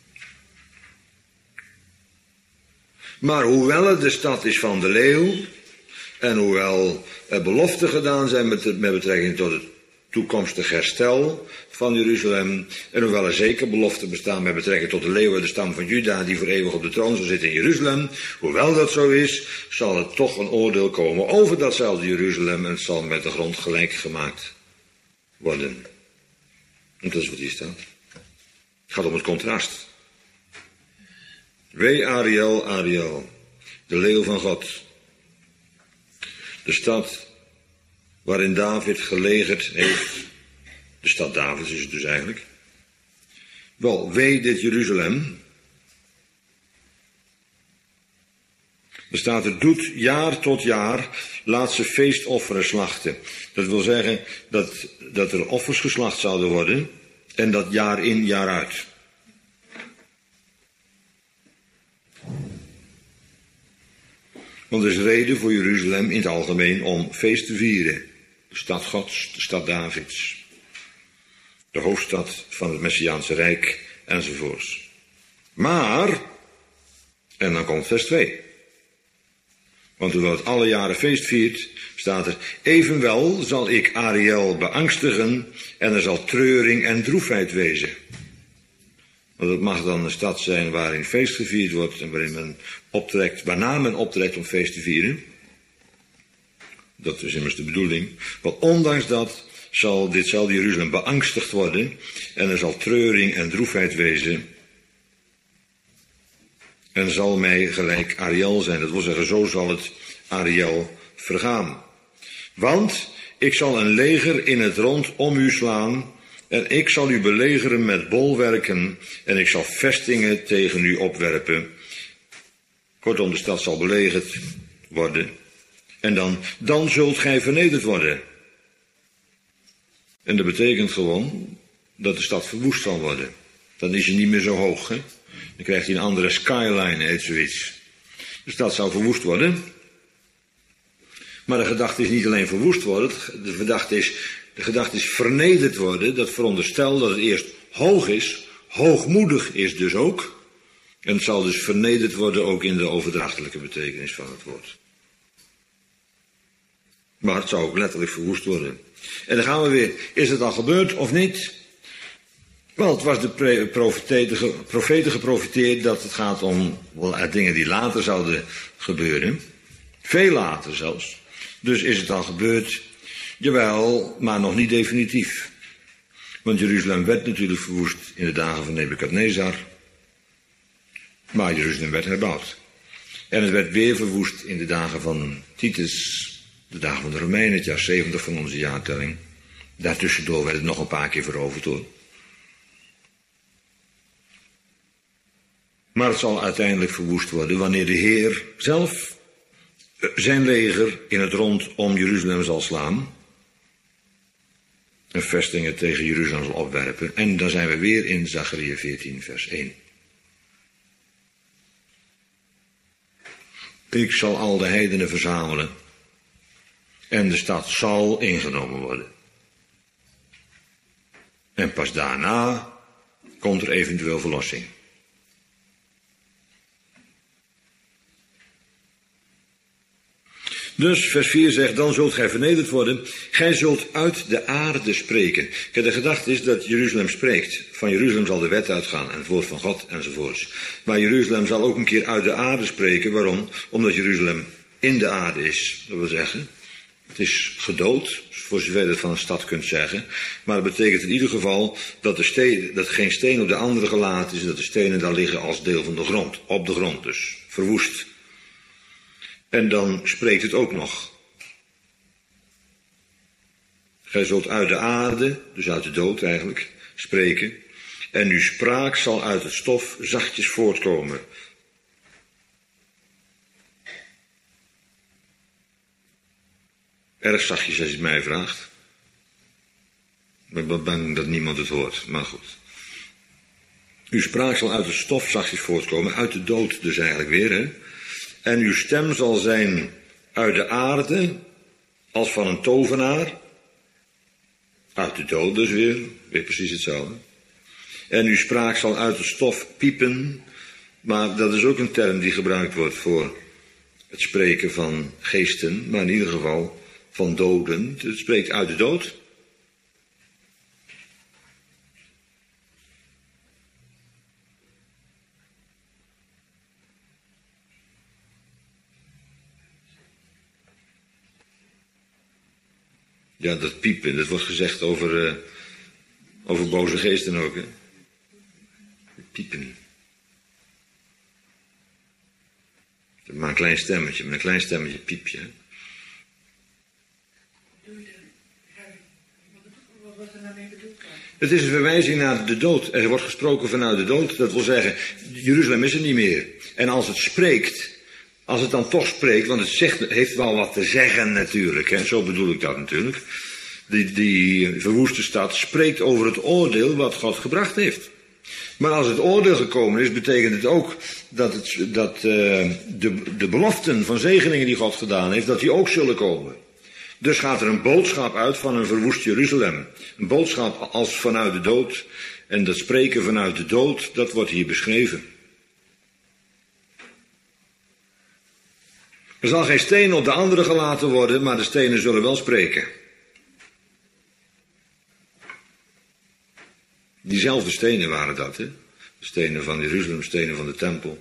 Maar hoewel het de stad is van de leeuw, en hoewel er beloften gedaan zijn met, met betrekking tot het toekomstig herstel van Jeruzalem, en hoewel er zeker beloften bestaan met betrekking tot de leeuw uit de stam van Juda, die voor eeuwig op de troon zal zitten in Jeruzalem, hoewel dat zo is, zal er toch een oordeel komen over datzelfde Jeruzalem, en het zal met de grond gelijk gemaakt worden. En dat is wat hier staat. Het gaat om het contrast. W Ariel, Ariel, de leeuw van God. De stad waarin David gelegerd heeft. De stad Davids is het dus eigenlijk. Wel, wee dit Jeruzalem. Er staat er, doet jaar tot jaar, laat ze feestofferen slachten. Dat wil zeggen dat, dat er offers geslacht zouden worden. En dat jaar in, jaar uit. Want er is reden voor Jeruzalem in het algemeen om feest te vieren. De stad Gods, de stad Davids. De hoofdstad van het Messiaanse Rijk, enzovoorts. Maar, en dan komt vers twee. Want hoewel het alle jaren feest viert, staat er, evenwel zal ik Ariel beangstigen en er zal treuring en droefheid wezen. Want het mag dan een stad zijn waarin feest gevierd wordt en waarin men optrekt, waarna men optrekt om feest te vieren. Dat is immers de bedoeling. Want ondanks dat zal ditzelfde Jeruzalem beangstigd worden en er zal treuring en droefheid wezen. En zal mij gelijk Ariel zijn. Dat wil zeggen, zo zal het Ariel vergaan. Want ik zal een leger in het rond om u slaan en ik zal u belegeren met bolwerken en ik zal vestingen tegen u opwerpen. Kortom, de stad zal belegerd worden. En dan, dan zult gij vernederd worden. En dat betekent gewoon dat de stad verwoest zal worden. Dan is hij niet meer zo hoog, hè. Dan krijgt hij een andere skyline, heet zoiets. De stad zou verwoest worden. Maar de gedachte is niet alleen verwoest worden. De gedachte is, de gedachte is vernederd worden. Dat veronderstelt dat het eerst hoog is. Hoogmoedig is dus ook. En het zal dus vernederd worden ook in de overdrachtelijke betekenis van het woord. Maar het zou ook letterlijk verwoest worden. En dan gaan we weer. Is het al gebeurd of niet? Wel, het was de profeten geprofiteerd dat het gaat om well, dingen die later zouden gebeuren. Veel later zelfs. Dus is het al gebeurd? Jawel, maar nog niet definitief. Want Jeruzalem werd natuurlijk verwoest in de dagen van Nebukadnezar. Maar Jeruzalem werd herbouwd. En het werd weer verwoest in de dagen van Titus, de dagen van de Romeinen, het jaar zeventig van onze jaartelling. Daartussendoor werd het nog een paar keer veroverd hoor. Maar het zal uiteindelijk verwoest worden wanneer de Heer zelf zijn leger in het rond om Jeruzalem zal slaan. En vestingen tegen Jeruzalem zal opwerpen. En dan zijn we weer in Zacharia veertien vers één. Ik zal al de heidenen verzamelen en de stad zal ingenomen worden. En pas daarna komt er eventueel verlossing. Dus vers vier zegt, dan zult gij vernederd worden, gij zult uit de aarde spreken. Kijk, de gedachte is dat Jeruzalem spreekt. Van Jeruzalem zal de wet uitgaan en het woord van God enzovoorts. Maar Jeruzalem zal ook een keer uit de aarde spreken. Waarom? Omdat Jeruzalem in de aarde is. Dat wil zeggen, het is gedood, voor zover je dat van een stad kunt zeggen. Maar dat betekent in ieder geval dat, de steen, dat geen steen op de andere gelaten is, dat de stenen daar liggen als deel van de grond. Op de grond dus, verwoest. En dan spreekt het ook nog. Gij zult uit de aarde, dus uit de dood eigenlijk, spreken. En uw spraak zal uit het stof zachtjes voortkomen. Erg zachtjes als je het mij vraagt. Ik ben bang dat niemand het hoort, maar goed. Uw spraak zal uit het stof zachtjes voortkomen, uit de dood dus eigenlijk weer, hè. En uw stem zal zijn uit de aarde, als van een tovenaar. Uit de dood dus weer, weer precies hetzelfde. En uw spraak zal uit het stof piepen, maar dat is ook een term die gebruikt wordt voor het spreken van geesten, maar in ieder geval van doden. Het spreekt uit de dood. Ja, dat piepen, dat wordt gezegd over, uh, over boze geesten ook, hè. Piepen. Maar een klein stemmetje, met een klein stemmetje piepje. Wat er nou mee bedoeld wordt? Het is een verwijzing naar de dood. Er wordt gesproken vanuit de dood. Dat wil zeggen, Jeruzalem is er niet meer. En als het spreekt, als het dan toch spreekt, want het zegt, heeft wel wat te zeggen natuurlijk. Hè, zo bedoel ik dat natuurlijk. Die, die verwoeste stad spreekt over het oordeel wat God gebracht heeft. Maar als het oordeel gekomen is, betekent het ook dat, het, dat uh, de, de beloften van zegeningen die God gedaan heeft, dat die ook zullen komen. Dus gaat er een boodschap uit van een verwoest Jeruzalem. Een boodschap als vanuit de dood. En dat spreken vanuit de dood, dat wordt hier beschreven. Er zal geen steen op de andere gelaten worden, maar de stenen zullen wel spreken. Diezelfde stenen waren dat, hè? De stenen van Jeruzalem, stenen van de tempel.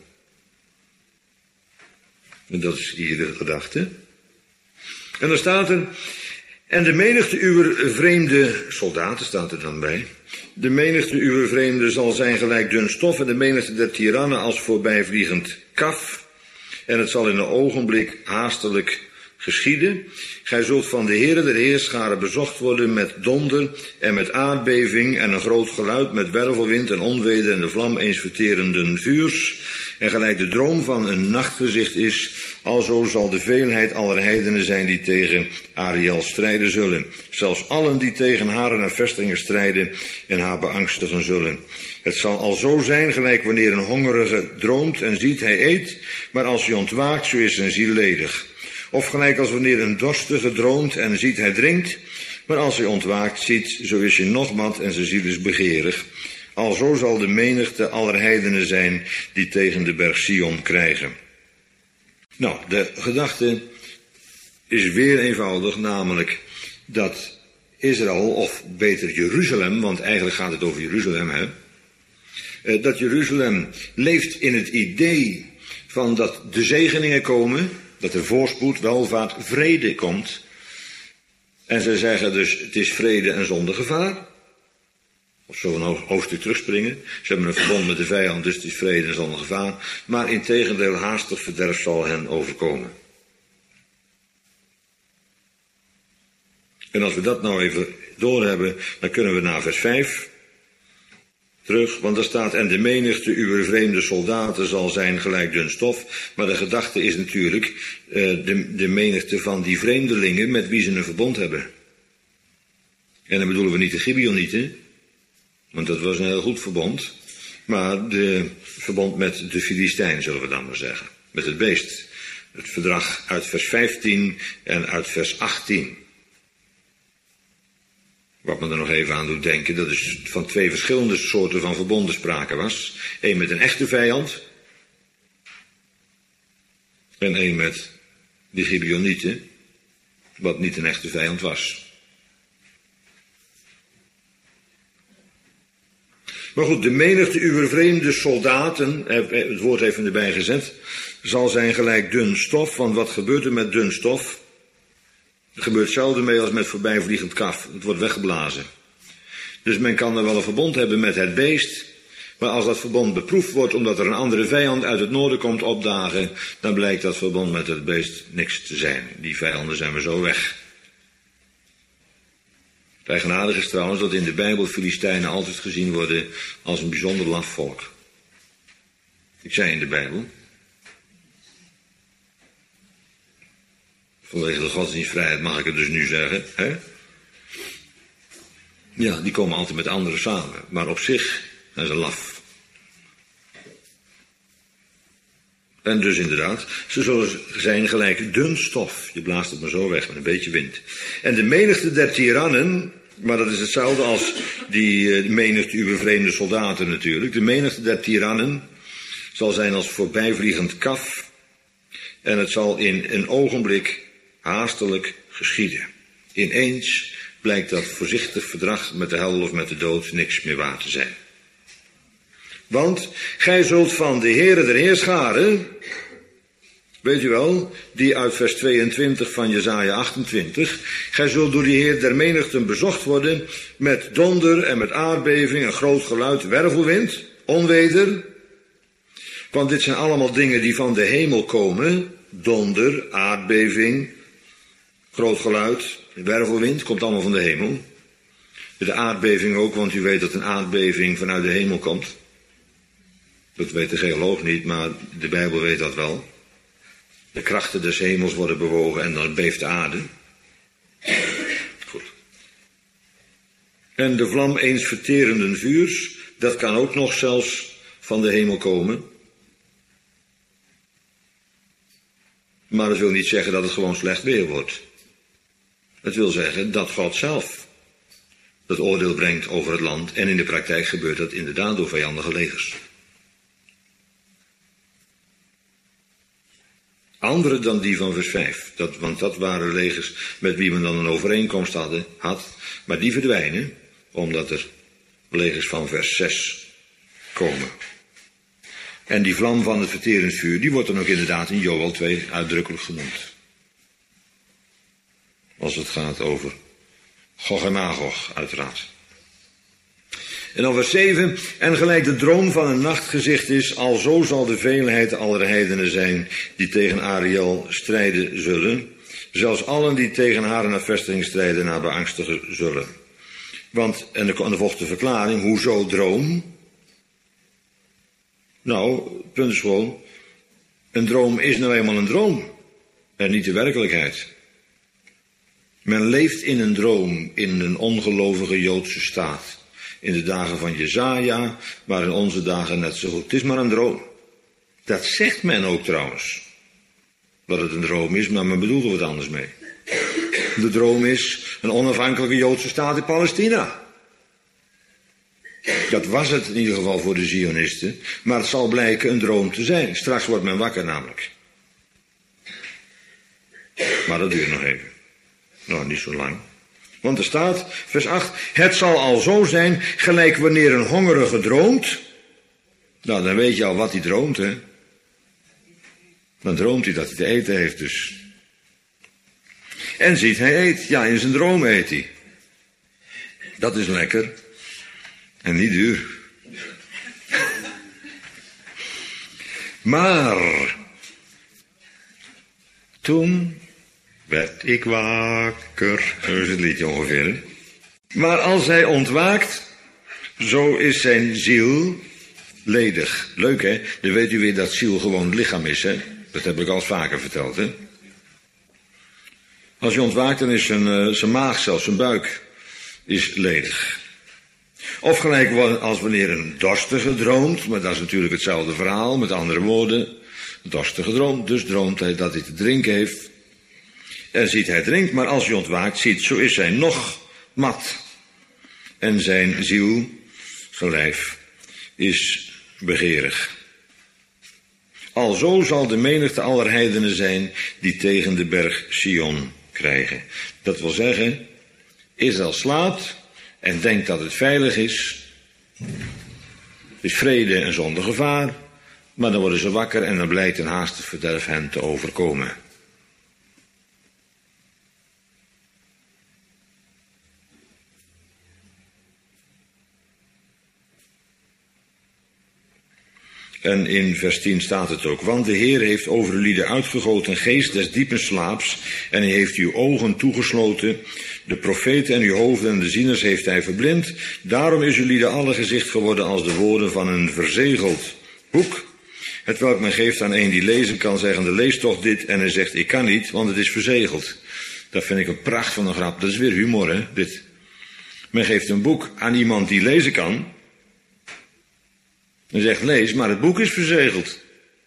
En dat is hier de gedachte. En dan staat er, en de menigte uwer vreemde soldaten, staat er dan bij. De menigte uwer vreemde zal zijn gelijk dun stof en de menigte der tirannen als voorbijvliegend kaf. En het zal in een ogenblik haastelijk geschieden. Gij zult van de Heere der Heerscharen bezocht worden met donder en met aardbeving en een groot geluid met wervelwind en onweder en de vlam eens verterenden vuurs. En gelijk de droom van een nachtgezicht is, alzo zal de veelheid aller heidenen zijn die tegen Ariel strijden zullen. Zelfs allen die tegen haar en haar vestingen strijden en haar beangstigen zullen. Het zal al zo zijn, gelijk wanneer een hongerige droomt en ziet hij eet, maar als hij ontwaakt, zo is zijn ziel ledig. Of gelijk als wanneer een dorstige droomt en ziet hij drinkt, maar als hij ontwaakt ziet, zo is hij nog mat en zijn ziel is begeerig. Alzo zal de menigte aller heidenen zijn die tegen de berg Sion krijgen. Nou, de gedachte is weer eenvoudig, namelijk dat Israël, of beter Jeruzalem, want eigenlijk gaat het over Jeruzalem, hè, dat Jeruzalem leeft in het idee van dat de zegeningen komen, dat er voorspoed, welvaart, vrede komt. En ze zeggen dus, het is vrede en zonder gevaar. Of zo een hoofdstuk terugspringen. Ze hebben een verbond met de vijand, dus het is vrede en zonder gevaar. Maar integendeel, haastig verderf zal hen overkomen. En als we dat nou even doorhebben, dan kunnen we naar vers vijf terug. Want daar staat, en de menigte uw vreemde soldaten zal zijn gelijk dun stof. Maar de gedachte is natuurlijk uh, de, de menigte van die vreemdelingen met wie ze een verbond hebben. En dan bedoelen we niet de Gibeonieten. Want dat was een heel goed verbond. Maar de verbond met de Filistijn, zullen we dan maar zeggen. Met het beest. Het verdrag uit vers vijftien en uit vers achttien. Wat me er nog even aan doet denken, dat is van twee verschillende soorten van verbonden sprake was. Eén met een echte vijand. En één met de Gibeonieten, wat niet een echte vijand was. Maar goed, de menigte uw vreemde soldaten, het woord heeft hem erbij gezet, zal zijn gelijk dun stof. Want wat gebeurt er met dun stof? Er gebeurt hetzelfde mee als met voorbijvliegend kaf. Het wordt weggeblazen. Dus men kan er wel een verbond hebben met het beest. Maar als dat verbond beproefd wordt omdat er een andere vijand uit het noorden komt opdagen, dan blijkt dat verbond met het beest niks te zijn. Die vijanden zijn we zo weg. Het eigenaardige is trouwens dat in de Bijbel Filistijnen altijd gezien worden als een bijzonder laf volk. Ik zei in de Bijbel. Vanwege de godsdienstvrijheid mag ik het dus nu zeggen. Hè? Ja, die komen altijd met anderen samen. Maar op zich zijn ze laf. En dus inderdaad, ze zullen zijn gelijk dun stof. Je blaast het maar zo weg met een beetje wind. En de menigte der tirannen, maar dat is hetzelfde als die uh, menigte uw vreemde soldaten natuurlijk. De menigte der tirannen zal zijn als voorbijvliegend kaf. En het zal in een ogenblik haastelijk geschieden. Ineens blijkt dat voorzichtig verdrag met de hel of met de dood niks meer waard te zijn. Want gij zult van de Heere der Heerscharen, weet u wel, die uit vers tweeëntwintig van Jesaja achtentwintig, gij zult door die Heer der menigten bezocht worden met donder en met aardbeving en groot geluid, wervelwind, onweder. Want dit zijn allemaal dingen die van de hemel komen, donder, aardbeving, groot geluid, wervelwind, komt allemaal van de hemel. De aardbeving ook, want u weet dat een aardbeving vanuit de hemel komt. Dat weet de geoloog niet, maar de Bijbel weet dat wel. De krachten des hemels worden bewogen en dan beeft de aarde. Goed. En de vlam eens verterenden vuurs, dat kan ook nog zelfs van de hemel komen. Maar dat wil niet zeggen dat het gewoon slecht weer wordt. Het wil zeggen dat God zelf dat oordeel brengt over het land. En in de praktijk gebeurt dat inderdaad door vijandige legers. Andere dan die van vers vijf. Dat, want dat waren legers met wie men dan een overeenkomst hadden, had. Maar die verdwijnen omdat er legers van vers zes komen. En die vlam van het verterend vuur, die wordt dan ook inderdaad in Joël twee uitdrukkelijk genoemd. Als het gaat over Gog en Magog, uiteraard. En dan vers zeven. En gelijk de droom van een nachtgezicht is, alzo zal de veelheid aller heidenen zijn die tegen Ariel strijden zullen. Zelfs allen die tegen haar naar vestiging strijden, naar beangstigen zullen. Want, en er volgt de verklaring, hoezo droom? Nou, het punt is gewoon, een droom is nou eenmaal een droom. En niet de werkelijkheid. Men leeft in een droom in een ongelovige Joodse staat. In de dagen van Jesaja, maar in onze dagen net zo goed. Het is maar een droom. Dat zegt men ook trouwens. Dat het een droom is, maar men bedoelt er wat anders mee. De droom is een onafhankelijke Joodse staat in Palestina. Dat was het in ieder geval voor de Zionisten. Maar het zal blijken een droom te zijn. Straks wordt men wakker namelijk. Maar dat duurt nog even. Nou, niet zo lang. Want er staat, vers acht, het zal al zo zijn, gelijk wanneer een hongerige droomt. Nou, dan weet je al wat hij droomt, hè. Dan droomt hij dat hij te eten heeft, dus. En ziet, hij eet. Ja, in zijn droom eet hij. Dat is lekker. En niet duur. Maar toen werd ik wakker. Zo is het liedje ongeveer. Hè? Maar als hij ontwaakt, zo is zijn ziel ledig. Leuk hè? Dan weet u weer dat ziel gewoon het lichaam is. Hè? Dat heb ik al vaker verteld. Hè? Als je ontwaakt, dan is zijn, uh, zijn maag zelfs, zijn buik, is ledig. Of gelijk als wanneer een dorstige droomt, maar dat is natuurlijk hetzelfde verhaal, met andere woorden. Een dorstige droomt, dus droomt hij dat hij te drinken heeft. En ziet hij drinkt, maar als hij ontwaakt ziet, zo is hij nog mat. En zijn ziel, zijn lijf, is begeerig. Alzo zal de menigte aller heidenen zijn die tegen de berg Sion krijgen. Dat wil zeggen, Israël slaapt en denkt dat het veilig is. Het is vrede en zonder gevaar. Maar dan worden ze wakker en dan blijkt een haastig verderf hen te overkomen. En in vers tien staat het ook. Want de Heer heeft over de lieden uitgegoten een geest des diepen slaaps. En hij heeft uw ogen toegesloten. De profeten en uw hoofden en de zieners heeft hij verblind. Daarom is uw lieden alle gezicht geworden als de woorden van een verzegeld boek. Hetwelk men geeft aan een die lezen kan zeggen, lees toch dit. En hij zegt, ik kan niet, want het is verzegeld. Dat vind ik een pracht van een grap. Dat is weer humor, hè, dit. Men geeft een boek aan iemand die lezen kan. En zegt, lees, maar het boek is verzegeld.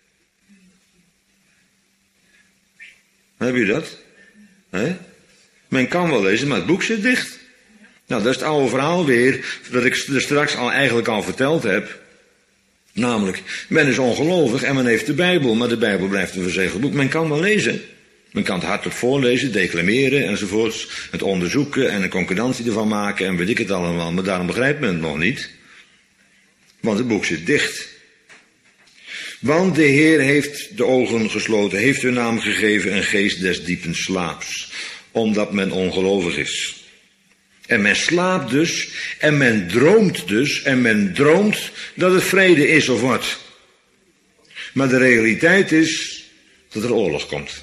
Heb je dat? He? Men kan wel lezen, maar het boek zit dicht. Nou, dat is het oude verhaal weer, dat ik er straks al eigenlijk al verteld heb. Namelijk, men is ongelovig en men heeft de Bijbel, maar de Bijbel blijft een verzegeld boek. Men kan wel lezen. Men kan het hardop voorlezen, declameren enzovoorts. Het onderzoeken en een concordantie ervan maken en weet ik het allemaal, maar daarom begrijpt men het nog niet. Want het boek zit dicht. Want de Heer heeft de ogen gesloten, heeft hun naam gegeven een geest des diepen slaaps. Omdat men ongelovig is. En men slaapt dus, en men droomt dus, en men droomt dat het vrede is of wat. Maar de realiteit is dat er oorlog komt.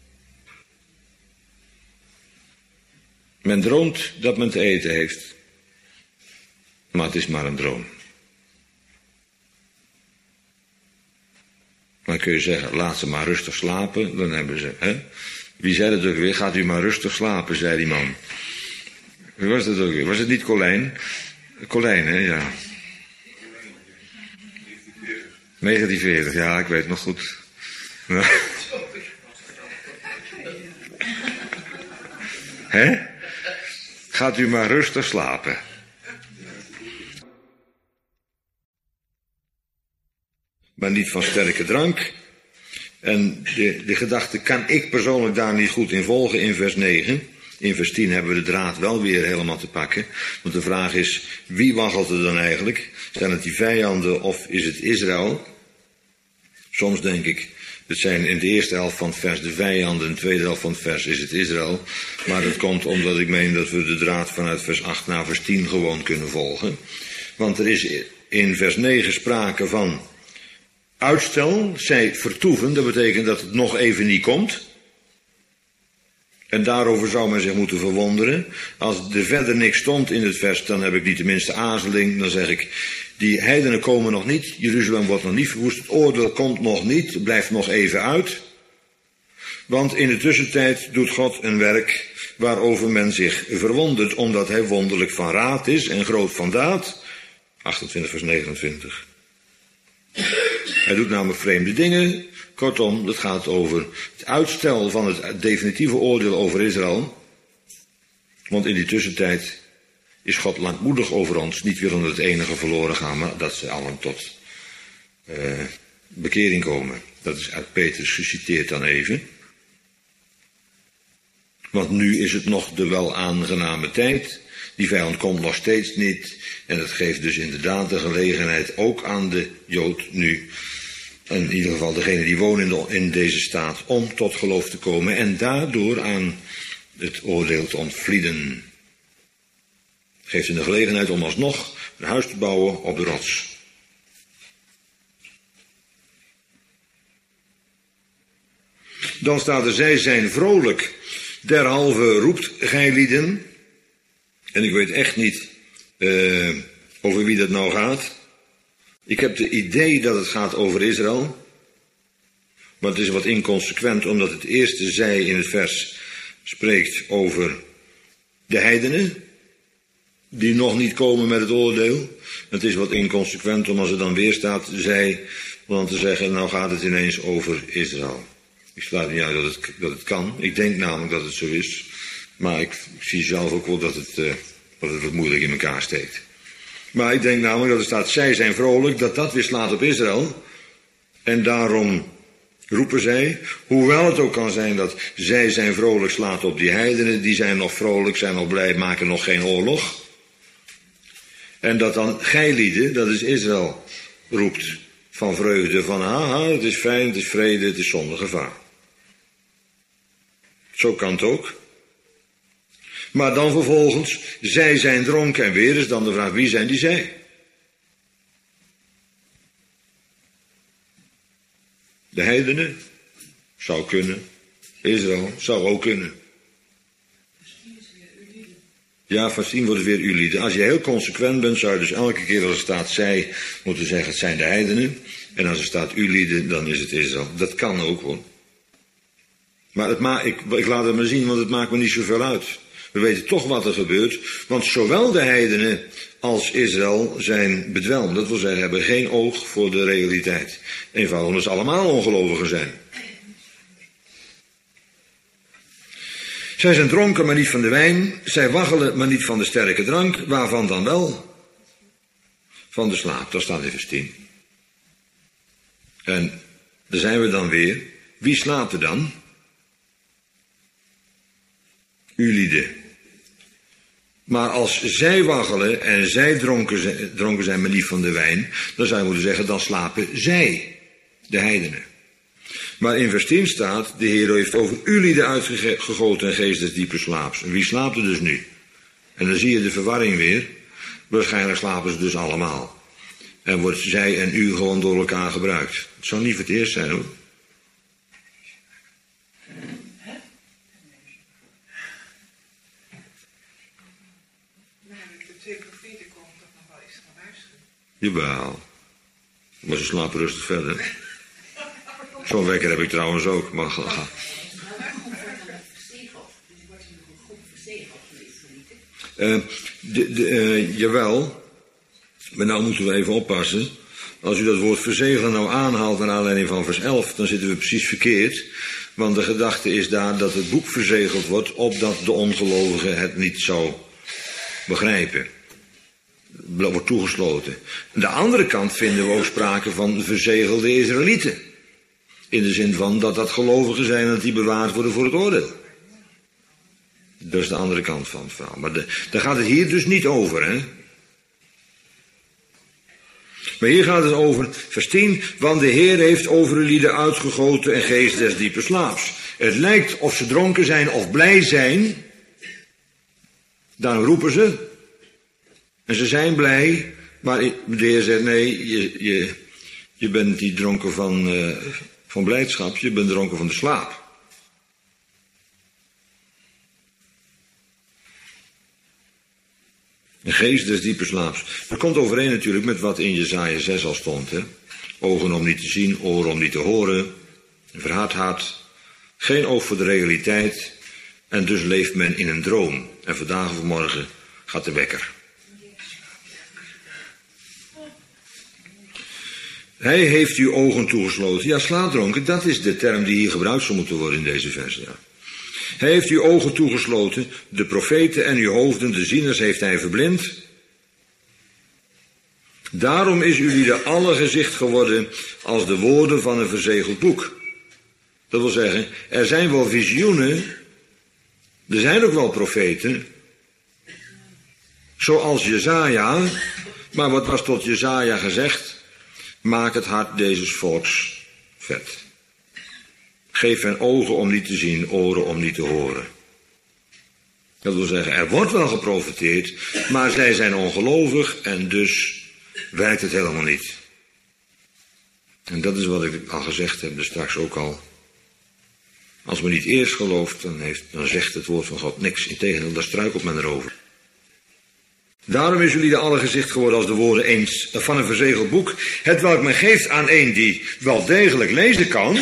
Men droomt dat men te eten heeft. Maar het is maar een droom. Dan kun je zeggen, laat ze maar rustig slapen. Dan hebben ze, hè? Wie zei dat ook weer? Gaat u maar rustig slapen, zei die man. Wie was dat ook weer? Was het niet Colijn? Colijn, hè, ja. negentien veertig, ja, ik weet het nog goed. Hè? Gaat u maar rustig slapen. Maar niet van sterke drank. En de, de gedachte kan ik persoonlijk daar niet goed in volgen in vers negen. In vers tien hebben we de draad wel weer helemaal te pakken. Want de vraag is, wie waggelt er dan eigenlijk? Zijn het die vijanden of is het Israël? Soms denk ik, het zijn in de eerste helft van het vers de vijanden, in de tweede helft van het vers is het Israël. Maar dat komt omdat ik meen dat we de draad vanuit vers acht naar vers tien gewoon kunnen volgen. Want er is in vers negen sprake van uitstel, zij vertoeven, dat betekent dat het nog even niet komt. En daarover zou men zich moeten verwonderen. Als er verder niks stond in het vers, dan heb ik niet de minste aarzeling. Dan zeg ik, die heidenen komen nog niet, Jeruzalem wordt nog niet verwoest, het oordeel komt nog niet, het blijft nog even uit. Want in de tussentijd doet God een werk waarover men zich verwondert, omdat hij wonderlijk van raad is en groot van daad. achtentwintig vers negenentwintig. Hij doet namelijk vreemde dingen. Kortom, het gaat over het uitstel van het definitieve oordeel over Israël. Want in die tussentijd is God langmoedig over ons. Niet willen dat het enige verloren gaan, maar dat ze allen tot uh, bekering komen. Dat is uit Petrus geciteerd dan even. Want nu is het nog de wel aangename tijd. Die vijand komt nog steeds niet. En dat geeft dus inderdaad de gelegenheid ook aan de Jood nu. In ieder geval degene die wonen in, de, in deze staat. Om tot geloof te komen. En daardoor aan het oordeel te ontvlieden. Geeft hen de gelegenheid om alsnog een huis te bouwen op de rots. Dan staat er, zij zijn vrolijk. Derhalve roept gij lieden. En ik weet echt niet uh, over wie dat nou gaat. Ik heb het idee dat het gaat over Israël. Maar het is wat inconsequent, omdat het eerste zij in het vers spreekt over de heidenen. die nog niet komen met het oordeel. Het is wat inconsequent om als er dan weer staat, zij, dan te zeggen, nou gaat het ineens over Israël. Ik sluit niet uit dat het, dat het kan. Ik denk namelijk dat het zo is. Maar ik, ik zie zelf ook wel dat het, uh, dat het wat moeilijk in elkaar steekt. Maar ik denk namelijk dat er staat, zij zijn vrolijk, dat dat weer slaat op Israël. En daarom roepen zij, hoewel het ook kan zijn dat zij zijn vrolijk slaat op die heidenen, die zijn nog vrolijk, zijn nog blij, maken nog geen oorlog. En dat dan gijlieden, dat is Israël, roept van vreugde, van haha, het is fijn, het is vrede, het is zonder gevaar. Zo kan het ook. Maar dan vervolgens, zij zijn dronken en weer is dan de vraag, wie zijn die zij? De heidenen? Zou kunnen. Israël? Zou ook kunnen. Ja, van tien wordt het weer ulieden. Als je heel consequent bent, zou je dus elke keer als er staat zij, moeten zeggen het zijn de heidenen. En als er staat ulieden, dan is het Israël. Dat kan ook hoor. Maar het ma- ik, ik laat het maar zien, want het maakt me niet zoveel uit. We weten toch wat er gebeurt, want zowel de heidenen als Israël zijn bedwelmd. Dat wil zeggen, hebben geen oog voor de realiteit. Eenvoudig omdat ze allemaal ongelovigen zijn. Zij zijn dronken, maar niet van de wijn. Zij waggelen, maar niet van de sterke drank. Waarvan dan wel? Van de slaap, dat staat in vers tien. En daar zijn we dan weer. Wie slaapt er dan? Ulieden. Maar als zij waggelen en zij dronken zijn, dronken zijn, maar niet van de wijn, dan zou je moeten zeggen, dan slapen zij, de heidenen. Maar in vers tien staat, de Heer heeft over ulieden uitgegoten en geest des diepe slaaps. En wie slaapt er dus nu? En dan zie je de verwarring weer. Waarschijnlijk slapen ze dus allemaal. En wordt zij en u gewoon door elkaar gebruikt. Het zou niet voor het eerst zijn hoor. Jawel. Maar ze slapen rustig verder. Zo'n wekker heb ik trouwens ook. Maar ga. ga. Uh, de, de, uh, jawel. Maar nou moeten we even oppassen. Als u dat woord verzegelen nou aanhaalt naar aanleiding van vers elf, dan zitten we precies verkeerd. Want de gedachte is daar dat het boek verzegeld wordt, opdat de ongelovige het niet zou begrijpen. Dat wordt toegesloten. Aan de andere kant vinden we ook sprake van verzegelde Israëlieten. In de zin van dat dat gelovigen zijn en dat die bewaard worden voor het oordeel. Dat is de andere kant van het verhaal. Maar de, daar gaat het hier dus niet over, hè. Maar hier gaat het over, vers tien, want de Heer heeft over de lieden uitgegoten en geest des diepe slaaps. Het lijkt of ze dronken zijn of blij zijn, dan roepen ze. En ze zijn blij, maar de Heer zegt, nee, je, je, je bent niet dronken van, uh, van blijdschap, je bent dronken van de slaap. Een geest des diepe slaaps. Dat komt overeen natuurlijk met wat in Jesaja zes al stond. Hè? Ogen om niet te zien, oren om niet te horen. Een verhard hart. Geen oog voor de realiteit. En dus leeft men in een droom. En vandaag of morgen gaat de wekker. Hij heeft uw ogen toegesloten. Ja, slaapdronken, dat is de term die hier gebruikt zou moeten worden in deze vers. Ja. Hij heeft uw ogen toegesloten, de profeten en uw hoofden, de zieners heeft hij verblind. Daarom is jullie de alle gezicht geworden als de woorden van een verzegeld boek. Dat wil zeggen, er zijn wel visioenen, er zijn ook wel profeten, zoals Jesaja, maar wat was tot Jesaja gezegd? Maak het hart deze volks vet. Geef hen ogen om niet te zien, oren om niet te horen. Dat wil zeggen, er wordt wel geprofeteerd, maar zij zijn ongelovig en dus werkt het helemaal niet. En dat is wat ik al gezegd heb, dus straks ook al. Als men niet eerst gelooft, dan, heeft, dan zegt het woord van God niks. Integendeel, daar struikelt men erover. Daarom is jullie de alle gezicht geworden als de woorden eens van een verzegeld boek, het welk men geeft aan een die wel degelijk lezen kan.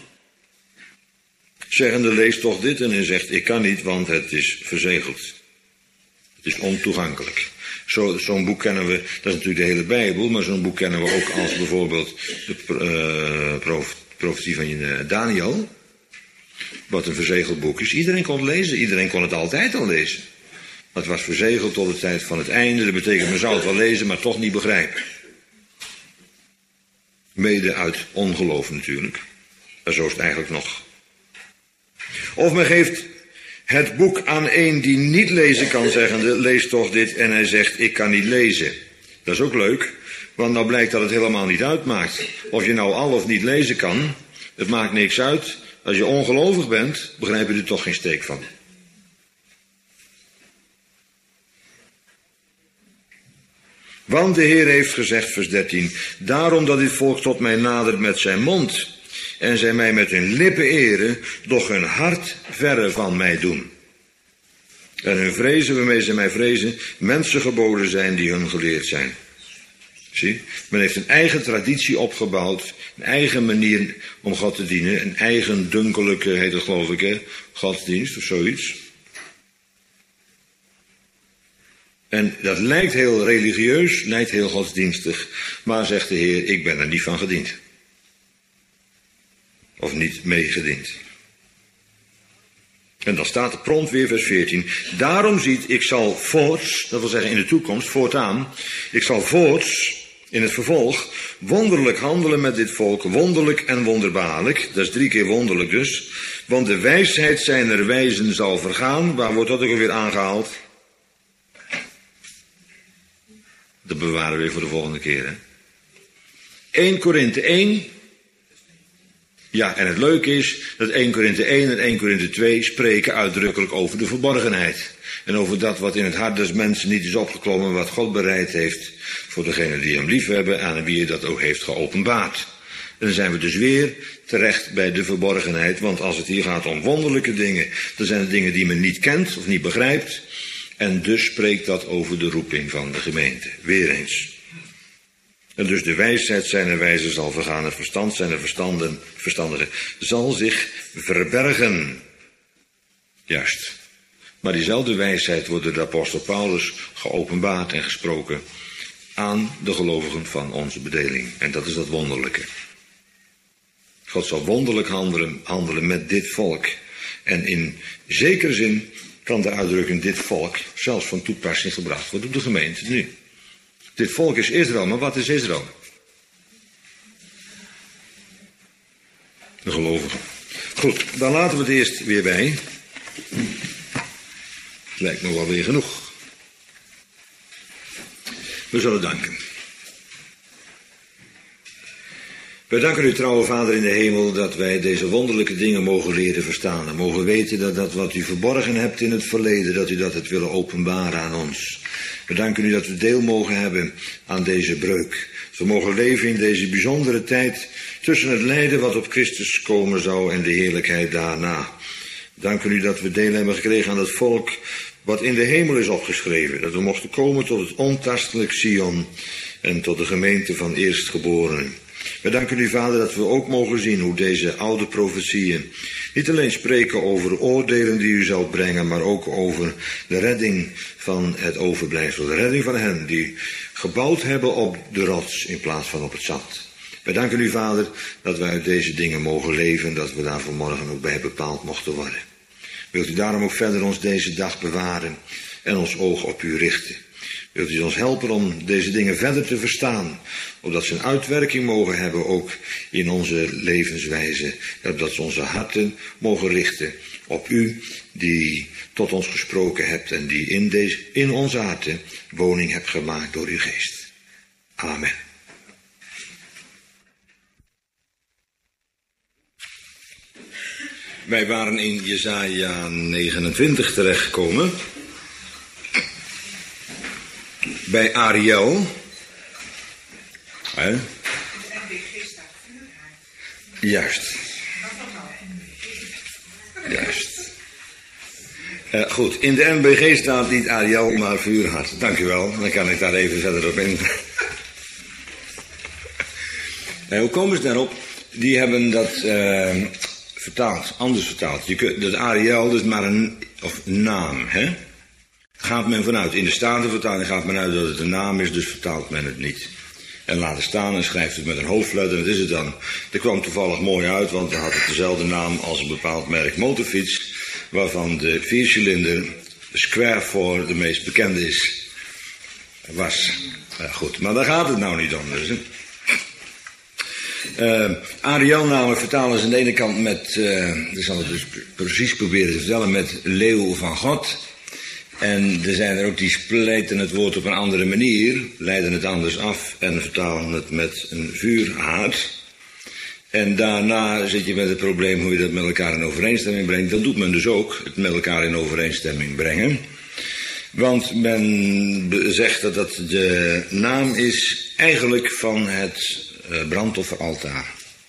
Zeggende, lees toch dit, en hij zegt, ik kan niet, want het is verzegeld. Het is ontoegankelijk. Zo, zo'n boek kennen we, dat is natuurlijk de hele Bijbel, maar zo'n boek kennen we ook als bijvoorbeeld de uh, prof, profetie van uh, Daniel. Wat een verzegeld boek is. Iedereen kon het lezen, iedereen kon het altijd al lezen. Het was verzegeld tot de tijd van het einde. Dat betekent, men zou het wel lezen, maar toch niet begrijpen. Mede uit ongeloof natuurlijk. En zo is het eigenlijk nog. Of men geeft het boek aan een die niet lezen kan, zeggende, lees toch dit. En hij zegt, ik kan niet lezen. Dat is ook leuk, want nou blijkt dat het helemaal niet uitmaakt. Of je nou al of niet lezen kan, het maakt niks uit. Als je ongelovig bent, begrijp je er toch geen steek van. Want de Heer heeft gezegd, vers dertien, daarom dat dit volk tot mij nadert met zijn mond, en zij mij met hun lippen eren, doch hun hart verre van mij doen. En hun vrezen, waarmee ze mij vrezen, mensen geboden zijn die hun geleerd zijn. Zie, men heeft een eigen traditie opgebouwd, een eigen manier om God te dienen, een eigen dunkelijke, heet het geloof ik, hè, godsdienst of zoiets. En dat lijkt heel religieus, lijkt heel godsdienstig, maar zegt de Heer, ik ben er niet van gediend. Of niet meegediend. En dan staat er prompt weer vers veertien. Daarom ziet, ik zal voorts, dat wil zeggen in de toekomst, voortaan, ik zal voorts, in het vervolg, wonderlijk handelen met dit volk, wonderlijk en wonderbaarlijk, dat is drie keer wonderlijk dus, want de wijsheid zijner wijzen zal vergaan. Waar wordt dat ook alweer aangehaald? Dat bewaren we weer voor de volgende keer, hè. Eerste Korinthe één. Ja, en het leuke is dat Eerste Korinthe één en Eerste Korinthe twee spreken uitdrukkelijk over de verborgenheid. En over dat wat in het hart des mensen niet is opgeklommen, wat God bereid heeft voor degenen die hem lief hebben en aan wie hij dat ook heeft geopenbaard. En dan zijn we dus weer terecht bij de verborgenheid, want als het hier gaat om wonderlijke dingen, dan zijn het dingen die men niet kent of niet begrijpt. En dus spreekt dat over de roeping van de gemeente. Weer eens. En dus de wijsheid zijner wijzen zal vergaan, het verstand zijner verstanden, verstandigen zal zich verbergen. Juist. Maar diezelfde wijsheid wordt door de apostel Paulus geopenbaard en gesproken aan de gelovigen van onze bedeling. En dat is dat wonderlijke. God zal wonderlijk handelen, handelen met dit volk. En in zekere zin kan de uitdrukking dit volk zelfs van toepassing gebracht worden op de gemeente nu. Dit volk is Israël, maar wat is Israël? De gelovigen. Goed, dan laten we het eerst weer bij. Het lijkt me wel weer genoeg. We zullen danken. Wij danken u, trouwe Vader in de hemel, dat wij deze wonderlijke dingen mogen leren verstaan. En mogen weten dat dat wat u verborgen hebt in het verleden, dat u dat hebt willen openbaren aan ons. We danken u dat we deel mogen hebben aan deze breuk. Dat we mogen leven in deze bijzondere tijd tussen het lijden wat op Christus komen zou en de heerlijkheid daarna. We danken u dat we deel hebben gekregen aan het volk wat in de hemel is opgeschreven. Dat we mochten komen tot het ontastelijk Sion en tot de gemeente van eerstgeborenen. We danken u, Vader, dat we ook mogen zien hoe deze oude profetieën niet alleen spreken over oordelen die u zal brengen, maar ook over de redding van het overblijfsel. De redding van hen die gebouwd hebben op de rots in plaats van op het zand. Wij danken u, Vader, dat wij uit deze dingen mogen leven en dat we daar vanmorgen ook bij bepaald mochten worden. Wilt u daarom ook verder ons deze dag bewaren en ons oog op u richten. Wilt u ons helpen om deze dingen verder te verstaan, opdat ze een uitwerking mogen hebben ook in onze levenswijze, opdat ze onze harten mogen richten op u die tot ons gesproken hebt en die in, deze, in onze harten woning hebt gemaakt door uw geest. Amen. Wij waren in Jesaja negenentwintig terechtgekomen. Bij Ariel. Hè? Juist. Juist. Uh, goed, in de M B G staat niet Ariel, maar vuurhard. Dank u wel, dan kan ik daar even verder op in. uh, hoe komen ze daarop? Die hebben dat uh, vertaald, anders vertaald. Je kunt, dat Ariel is maar een of naam, hè? gaat men vanuit. In de Statenvertaling gaat men uit dat het een naam is, dus vertaalt men het niet. En laat het staan en schrijft het met een hoofdletter, en dat is het dan. Dat kwam toevallig mooi uit, want hij had het dezelfde naam als een bepaald merk motorfiets, waarvan de viercilinder, de Square four, de meest bekende is. Was. Ja, goed, maar daar gaat het nou niet om. Dus, hè. Uh, Ariel namelijk vertalen ze aan de ene kant met, uh, dat zal ik dus precies proberen te vertellen, met leeuw van God. En er zijn er ook die splijten het woord op een andere manier, leiden het anders af en vertalen het met een vuurhaard. En daarna zit je met het probleem hoe je dat met elkaar in overeenstemming brengt. Dat doet men dus ook, het met elkaar in overeenstemming brengen. Want men zegt dat dat de naam is eigenlijk van het uh, brandofferaltaar.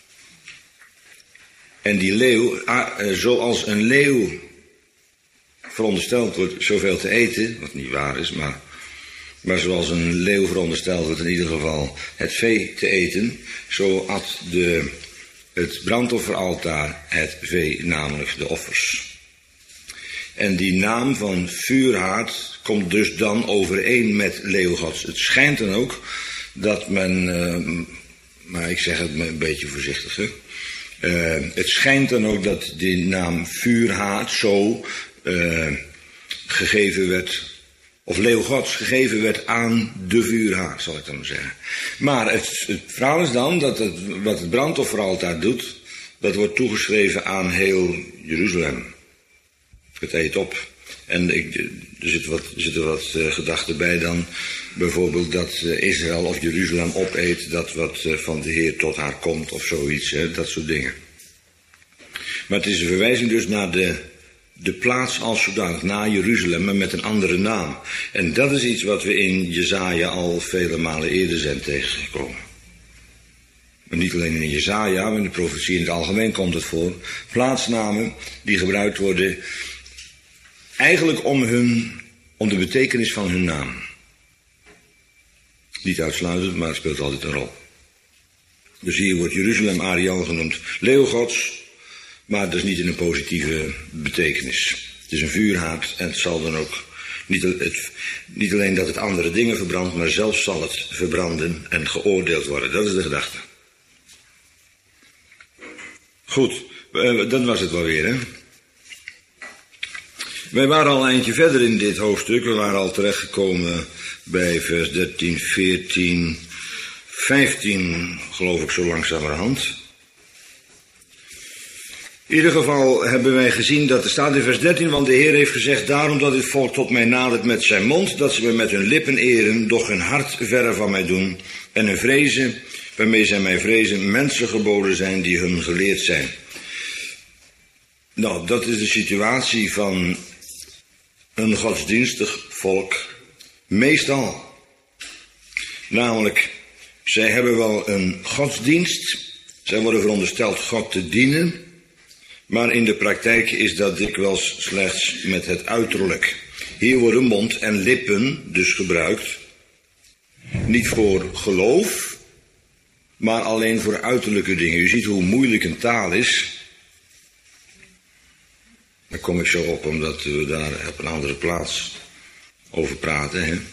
En die leeuw, uh, zoals een leeuw verondersteld wordt zoveel te eten, wat niet waar is, maar, maar zoals een leeuw verondersteld wordt in ieder geval het vee te eten, zo at de, het brandofferaltaar het vee, namelijk de offers. En die naam van vuurhaard komt dus dan overeen met leeuwgods. Het schijnt dan ook dat men, uh, maar ik zeg het een beetje voorzichtig, hè? Uh, het schijnt dan ook dat die naam vuurhaard zo uh, gegeven werd, of leeuwgods gegeven werd aan de vuurhaard, zal ik dan maar zeggen. Maar het, het verhaal is dan dat het, wat het brandofferaltaar doet, dat wordt toegeschreven aan heel Jeruzalem. Het eet op. En ik, er zitten wat, er zitten wat uh, gedachten bij dan. Bijvoorbeeld dat uh, Israël of Jeruzalem opeet dat wat uh, van de Heer tot haar komt of zoiets. Hè, dat soort dingen. Maar het is een verwijzing dus naar de, de plaats als zodanig. Naar Jeruzalem, maar met een andere naam. En dat is iets wat we in Jesaja al vele malen eerder zijn tegengekomen. Maar niet alleen in Jesaja, maar in de profetie in het algemeen komt het voor. Plaatsnamen die gebruikt worden eigenlijk om, hun, om de betekenis van hun naam. Niet uitsluitend, maar het speelt altijd een rol. Dus hier wordt Jeruzalem Ariel genoemd, leeuwgods, maar dat is niet in een positieve betekenis. Het is een vuurhaard en het zal dan ook niet, het, niet alleen dat het andere dingen verbrandt, maar zelfs zal het verbranden en geoordeeld worden. Dat is de gedachte. Goed, dat was het wel weer, hè. Wij waren al een eindje verder in dit hoofdstuk. We waren al terechtgekomen bij vers dertien, veertien, vijftien, geloof ik, zo langzamerhand. In ieder geval hebben wij gezien dat er staat in vers dertien, want de Heer heeft gezegd, daarom dat dit volk tot mij nadert met zijn mond, dat ze me met hun lippen eren, doch hun hart verre van mij doen, en hun vrezen, waarmee zij mij vrezen, mensen geboden zijn die hun geleerd zijn. Nou, dat is de situatie van een godsdienstig volk, meestal. Namelijk, zij hebben wel een godsdienst, zij worden verondersteld God te dienen, maar in de praktijk is dat dikwijls slechts met het uiterlijk. Hier worden mond en lippen dus gebruikt, niet voor geloof, maar alleen voor uiterlijke dingen. U ziet hoe moeilijk een taal is. Daar kom ik zo op, omdat we daar op een andere plaats over praten. Hè?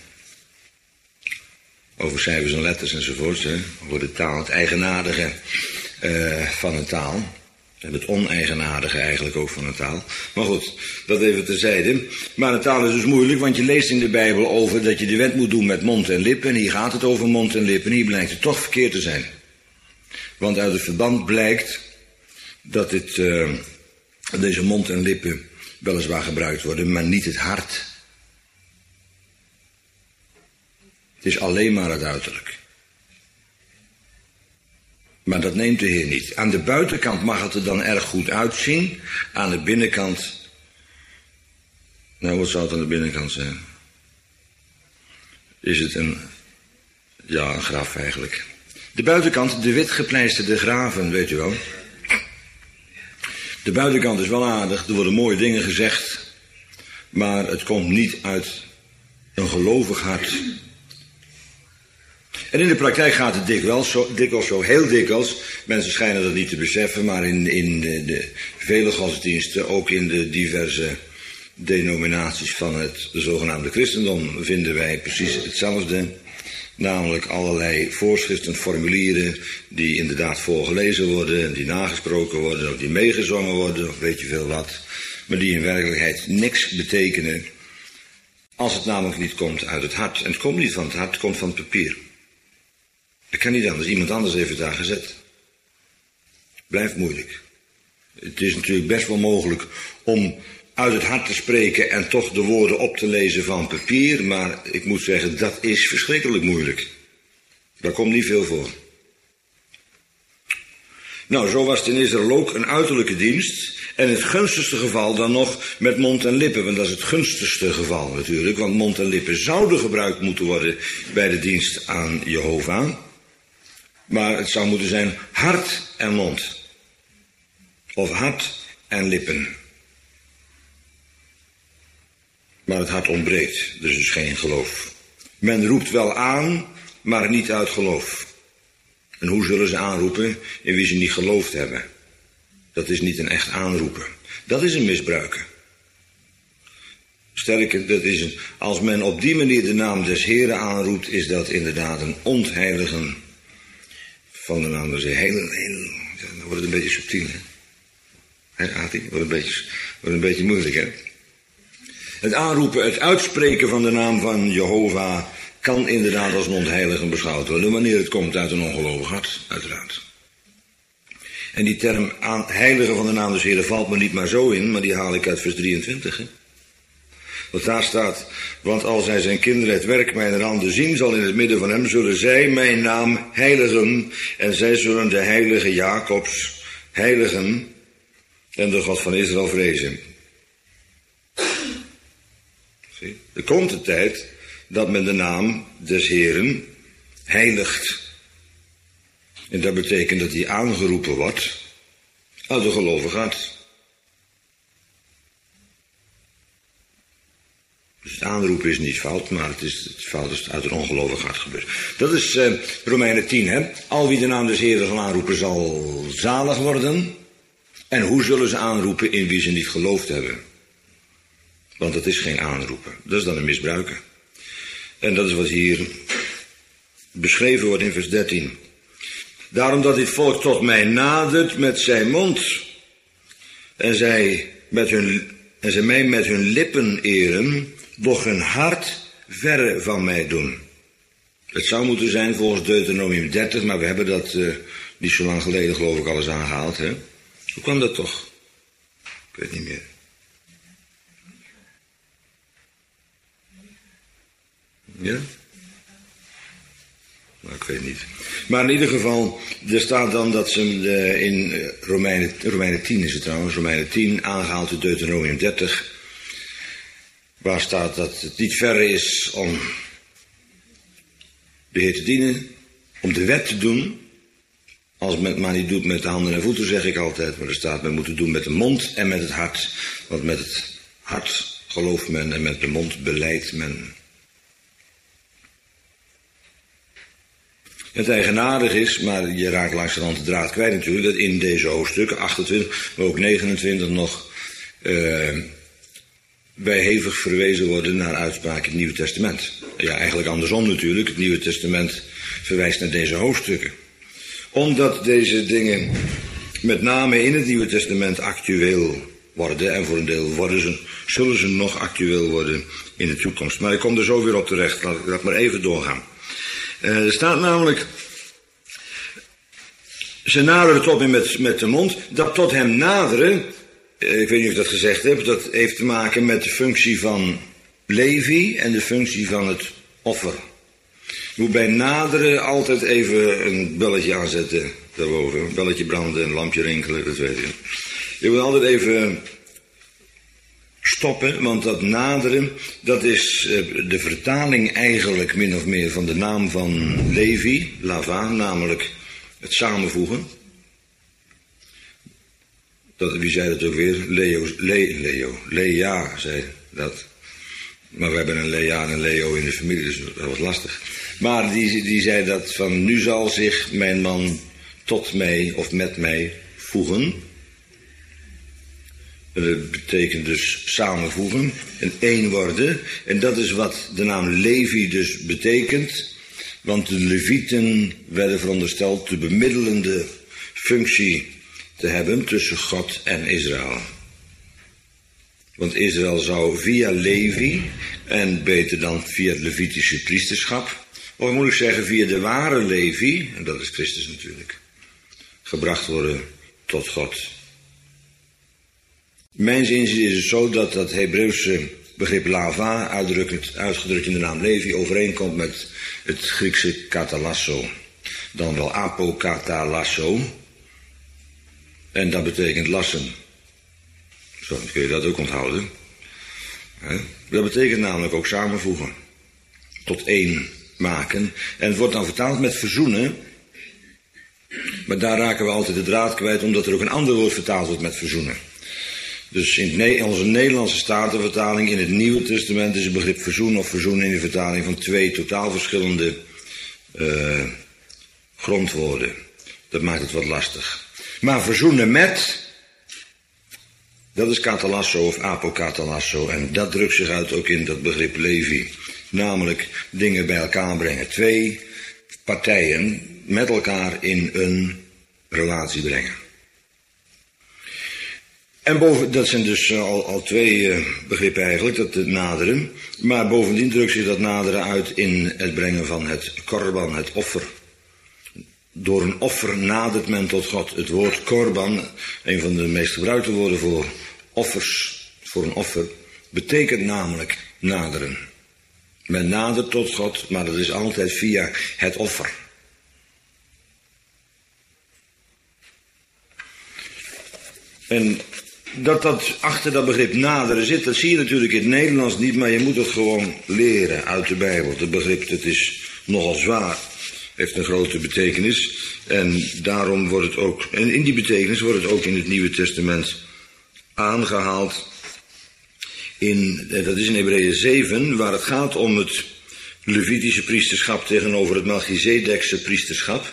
Over cijfers en letters enzovoort. Hè? Over de taal, het eigenaardige uh, van een taal. En het oneigenaardige eigenlijk ook van een taal. Maar goed, dat even terzijde. Maar een taal is dus moeilijk, want je leest in de Bijbel over dat je de wet moet doen met mond en lippen. En hier gaat het over mond en lippen. En hier blijkt het toch verkeerd te zijn. Want uit het verband blijkt dat dit... Uh, deze mond en lippen weliswaar gebruikt worden, maar niet het hart. Het is alleen maar het uiterlijk. Maar dat neemt de Heer niet. Aan de buitenkant mag het er dan erg goed uitzien. Aan de binnenkant... Nou, wat zou het aan de binnenkant zijn? Is het een... Ja, een graf eigenlijk. De buitenkant, de wit gepleisterde graven, weet u wel. De buitenkant is wel aardig, er worden mooie dingen gezegd, maar het komt niet uit een gelovig hart. En in de praktijk gaat het dikwijls zo, dikwijls zo heel dikwijls, mensen schijnen dat niet te beseffen, maar in, in de, de vele godsdiensten, ook in de diverse denominaties van het zogenaamde christendom vinden wij precies hetzelfde. Namelijk allerlei voorschriften, formulieren die inderdaad voorgelezen worden, die nagesproken worden, of die meegezongen worden, of weet je veel wat. Maar die in werkelijkheid niks betekenen, als het namelijk niet komt uit het hart. En het komt niet van het hart, het komt van het papier. Dat kan niet anders, iemand anders heeft het daar gezet. Blijft moeilijk. Het is natuurlijk best wel mogelijk om uit het hart te spreken en toch de woorden op te lezen van papier, maar ik moet zeggen, dat is verschrikkelijk moeilijk. Daar komt niet veel voor. Nou, zo was het in Israël ook een uiterlijke dienst. En het gunstigste geval dan nog met mond en lippen. Want dat is het gunstigste geval natuurlijk. Want mond en lippen zouden gebruikt moeten worden bij de dienst aan Jehovah. Maar het zou moeten zijn hart en mond. Of hart en lippen. Maar het hart ontbreekt, dus is geen geloof. Men roept wel aan, maar niet uit geloof. En hoe zullen ze aanroepen in wie ze niet geloofd hebben? Dat is niet een echt aanroepen. Dat is een misbruiken. Sterker, dat is een, als men op die manier de naam des Heren aanroept, is dat inderdaad een ontheiligen van de naam des Heren. Dan wordt het een beetje subtiel, hè? Hè, Ati? Wordt een beetje, wordt een beetje moeilijk, hè? Het aanroepen, het uitspreken van de naam van Jehovah kan inderdaad als een ontheiligen beschouwd worden, wanneer het komt uit een ongelovig hart, uiteraard. En die term aan, heilige van de naam des Heren valt me niet maar zo in, maar die haal ik uit vers drieëntwintig. Hè? Want daar staat, want als hij zijn kinderen het werk mijner handen zien zal in het midden van hem, zullen zij mijn naam heiligen en zij zullen de heilige Jacobs heiligen en de God van Israël vrezen. Zie? Er komt de tijd dat men de naam des Heren heiligt. En dat betekent dat hij aangeroepen wordt uit de gelovige hart. Dus het aanroepen is niet fout, maar het is het fout als het uit een ongelovig hart gebeurt. Dat is uh, Romeinen tien, hè. Al wie de naam des Heren zal aanroepen zal zalig worden. En hoe zullen ze aanroepen in wie ze niet geloofd hebben? Want dat is geen aanroepen. Dat is dan een misbruiken. En dat is wat hier beschreven wordt in vers dertien. Daarom dat dit volk tot mij nadert met zijn mond. En zij, met hun, en zij mij met hun lippen eren, doch hun hart verre van mij doen. Het zou moeten zijn volgens Deuteronomium dertig, maar we hebben dat uh, niet zo lang geleden geloof ik al eens aangehaald. Hè? Hoe kwam dat toch? Ik weet niet meer. Ja? Nou, ik weet niet. Maar in ieder geval, er staat dan dat ze uh, in uh, Romeinen, Romeinen tien is het trouwens, Romeinen tien aangehaald in Deuteronomium dertig. Waar staat dat het niet verre is om de Heer te dienen, om de wet te doen. Als men het maar niet doet met de handen en voeten, zeg ik altijd. Maar er staat, men moet het doen met de mond en met het hart. Want met het hart gelooft men en met de mond belijdt men. Het eigenaardig is, maar je raakt langzamerhand de draad kwijt natuurlijk, dat in deze hoofdstukken, achtentwintig, maar ook negenentwintig nog, uh, wij hevig verwezen worden naar uitspraken in het Nieuwe Testament. Ja, eigenlijk andersom natuurlijk, het Nieuwe Testament verwijst naar deze hoofdstukken. Omdat deze dingen met name in het Nieuwe Testament actueel worden, en voor een deel worden ze, zullen ze nog actueel worden in de toekomst. Maar ik kom er zo weer op terecht, laat ik dat maar even doorgaan. Uh, er staat namelijk, ze naderen tot hem met, met de mond, dat tot hem naderen, uh, ik weet niet of ik dat gezegd heb, dat heeft te maken met de functie van Levi en de functie van het offer. Je moet bij naderen altijd even een belletje aanzetten daarboven, een belletje branden, een lampje rinkelen, dat weet je. Je moet altijd even stoppen, want dat naderen, dat is uh, de vertaling eigenlijk min of meer van de naam van Levi, Lava, namelijk het samenvoegen. Dat, wie zei dat ook weer? Leo, Le, Leo, Lea zei dat. Maar we hebben een Lea en een Leo in de familie, dus dat was lastig. Maar die, die zei dat van, nu zal zich mijn man tot mij of met mij voegen. Dat betekent dus samenvoegen en één worden. En dat is wat de naam Levi dus betekent. Want de Levieten werden verondersteld de bemiddelende functie te hebben tussen God en Israël. Want Israël zou via Levi, en beter dan via het Levitische priesterschap, of moet ik zeggen via de ware Levi, en dat is Christus natuurlijk, gebracht worden tot God. Mijns inziens is het zo dat dat Hebreeuwse begrip lava, uitgedrukt, uitgedrukt in de naam Levi, overeenkomt met het Griekse katalasso. Dan wel apokatalasso. En dat betekent lassen. Zo kun je dat ook onthouden. Dat betekent namelijk ook samenvoegen. Tot één maken. En het wordt dan vertaald met verzoenen. Maar daar raken we altijd de draad kwijt, omdat er ook een ander woord vertaald wordt met verzoenen. Dus in onze Nederlandse Statenvertaling in het Nieuwe Testament is het begrip verzoenen of verzoenen in de vertaling van twee totaal verschillende uh, grondwoorden. Dat maakt het wat lastig. Maar verzoenen met, dat is katalasso of apokatalasso. En dat drukt zich uit ook in dat begrip Levi. Namelijk dingen bij elkaar brengen. Twee partijen met elkaar in een relatie brengen. En boven, dat zijn dus al, al twee uh, begrippen eigenlijk, dat het naderen. Maar bovendien drukt zich dat naderen uit in het brengen van het korban, het offer. Door een offer nadert men tot God. Het woord korban, een van de meest gebruikte woorden voor offers, voor een offer, betekent namelijk naderen. Men nadert tot God, maar dat is altijd via het offer. En dat dat achter dat begrip naderen zit, dat zie je natuurlijk in het Nederlands niet, maar je moet het gewoon leren uit de Bijbel. Het begrip, dat is nogal zwaar, heeft een grote betekenis. En daarom wordt het ook, en in die betekenis wordt het ook in het Nieuwe Testament aangehaald. In, dat is in Hebreeën zeven, waar het gaat om het Levitische priesterschap tegenover het Melchizedekse priesterschap.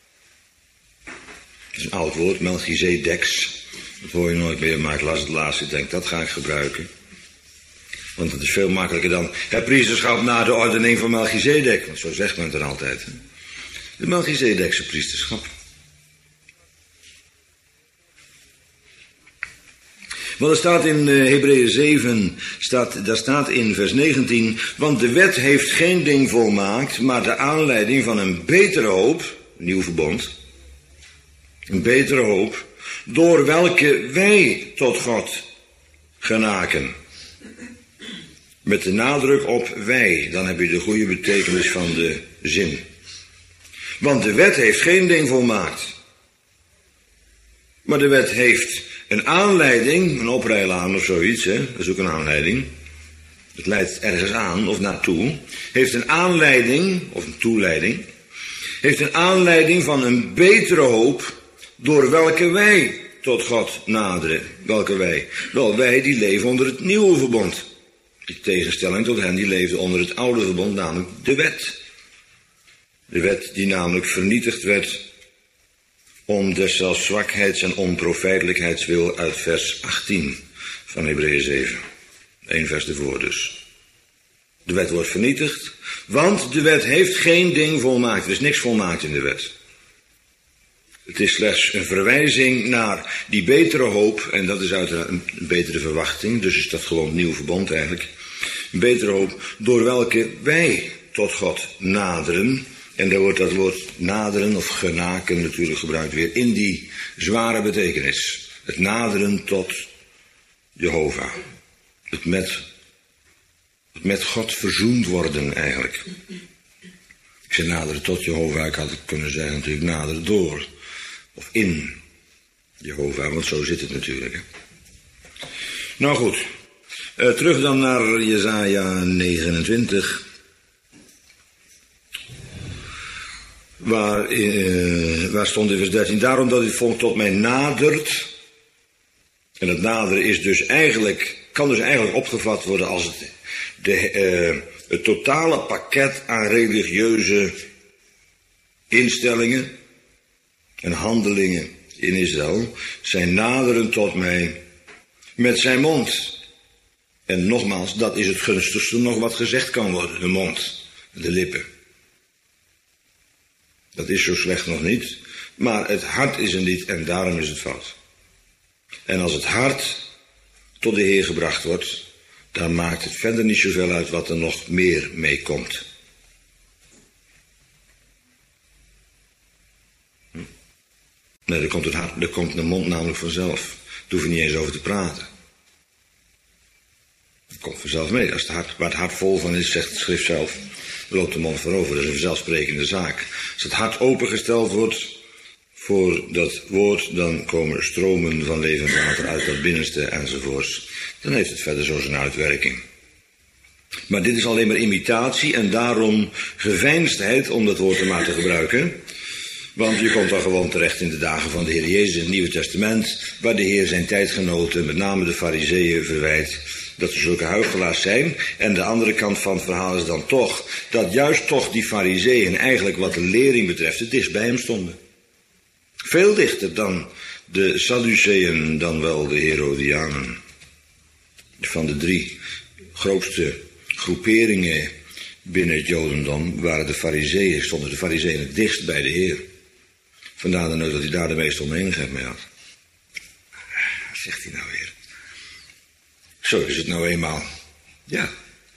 Dat is een oud woord, Melchizedeks. Dat hoor je nooit meer, maar ik las het laatst. Ik denk, dat ga ik gebruiken. Want het is veel makkelijker dan het priesterschap na de ordening van Melchizedek. Want zo zegt men het er altijd. Het Melchizedekse priesterschap. Want er staat in uh, Hebreeën zeven, staat, daar staat in vers negentien... Want de wet heeft geen ding volmaakt, maar de aanleiding van een betere hoop, nieuw verbond, een betere hoop, door welke wij tot God genaken. Met de nadruk op wij, dan heb je de goede betekenis van de zin. Want de wet heeft geen ding volmaakt. Maar de wet heeft een aanleiding, een oprijlaan of zoiets, hè? Dat is ook een aanleiding. Het leidt ergens aan of naartoe. Heeft een aanleiding, of een toeleiding, heeft een aanleiding van een betere hoop, door welke wij tot God naderen. Welke wij? Wel, wij die leven onder het nieuwe verbond. In tegenstelling tot hen die leefden onder het oude verbond, namelijk de wet. De wet die namelijk vernietigd werd om deszelfs zwakheids- en onprofijtelijkheidswil uit vers achttien van Hebreeën zeven. Eén vers ervoor dus. De wet wordt vernietigd, want de wet heeft geen ding volmaakt. Er is niks volmaakt in de wet. Het is slechts een verwijzing naar die betere hoop, en dat is uiteraard een betere verwachting, dus is dat gewoon het nieuw verbond eigenlijk. Een betere hoop, door welke wij tot God naderen. En daar wordt dat woord naderen of genaken natuurlijk gebruikt weer in die zware betekenis. Het naderen tot Jehovah. Het met, het met God verzoend worden eigenlijk. Ik zei naderen tot Jehovah, ik had het kunnen zeggen natuurlijk naderen door. Of in Jehovah, want zo zit het natuurlijk. Hè. Nou goed, uh, terug dan naar Jesaja negenentwintig. Waar, uh, waar stond in vers dertien, daarom dat het volk tot mij nadert. En het naderen is dus eigenlijk, kan dus eigenlijk opgevat worden als het, de, uh, het totale pakket aan religieuze instellingen en handelingen in Israël zijn naderend tot mij, met zijn mond. En nogmaals, dat is het gunstigste nog wat gezegd kan worden, de mond, de lippen. Dat is zo slecht nog niet, maar het hart is er niet en daarom is het fout. En als het hart tot de Heer gebracht wordt, dan maakt het verder niet zoveel uit wat er nog meer mee komt. Hm? Nee, daar komt, het hart, daar komt de mond namelijk vanzelf. Daar hoef je niet eens over te praten. Dat komt vanzelf mee. Als het hart, waar het hart vol van is, zegt de schrift zelf, loopt de mond voorover. Dat is een vanzelfsprekende zaak. Als het hart opengesteld wordt voor dat woord, dan komen stromen van levend water uit dat binnenste enzovoorts. Dan heeft het verder zo zijn uitwerking. Maar dit is alleen maar imitatie en daarom geveinsdheid om dat woord er maar te gebruiken. Want je komt dan gewoon terecht in de dagen van de Heer Jezus in het Nieuwe Testament, waar de Heer zijn tijdgenoten, met name de Farizeeën, verwijt dat ze zulke huichelaars zijn. En de andere kant van het verhaal is dan toch dat juist toch die Farizeeën eigenlijk wat de lering betreft het dichtst bij hem stonden. Veel dichter dan de Sadduceeën, dan wel de Herodianen. Van de drie grootste groeperingen binnen het Jodendom waren de Farizeeën, stonden de Farizeeën het dichtst bij de Heer. Vandaar dan ook dat hij daar de meeste oneenigheid mee had. Wat zegt hij nou weer? Zo is het nou eenmaal. Ja.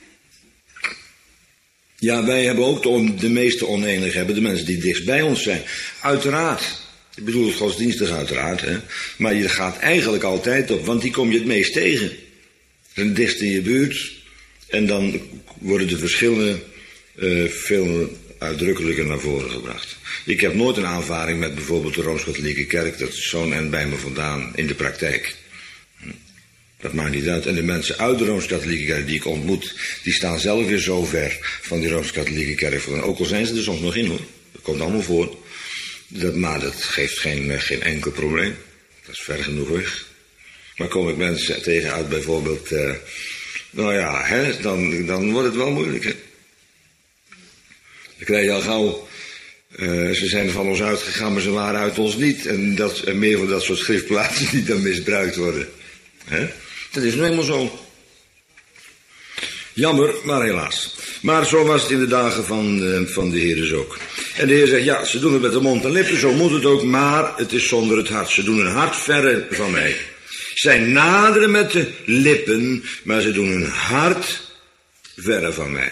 Ja, wij hebben ook de, on, de meeste oneenigheid, hebben de mensen die dichtst bij ons zijn. Uiteraard. Ik bedoel het godsdienstig uiteraard, hè. Maar je gaat eigenlijk altijd op, want die kom je het meest tegen. Het dichtst in je buurt. En dan worden de verschillen uh, veel uitdrukkelijker naar voren gebracht. Ik heb nooit een aanvaring met bijvoorbeeld de Rooms-Katholieke Kerk. Dat is zo'n en bij me vandaan in de praktijk. Dat maakt niet uit. En de mensen uit de Rooms-Katholieke Kerk die ik ontmoet, die staan zelf weer zo ver van die Rooms-Katholieke Kerk. Ook al zijn ze er soms nog in, hoor. Dat komt allemaal voor. Dat, maar dat geeft geen, geen enkel probleem. Dat is ver genoeg weg. Maar kom ik mensen tegen uit bijvoorbeeld, uh, nou ja, hè, dan, dan wordt het wel moeilijk, hè. Dan krijg je al gauw, uh, ze zijn van ons uitgegaan, maar ze waren uit ons niet. En, dat, en meer van dat soort schriftplaatsen die dan misbruikt worden. Hè? Dat is nu helemaal zo. Jammer, maar helaas. Maar zo was het in de dagen van, uh, van de Heer dus ook. En de Heer zegt, ja, ze doen het met de mond en lippen, zo moet het ook, maar het is zonder het hart. Ze doen hun hart verre van mij. Zij naderen met de lippen, maar ze doen hun hart verre van mij.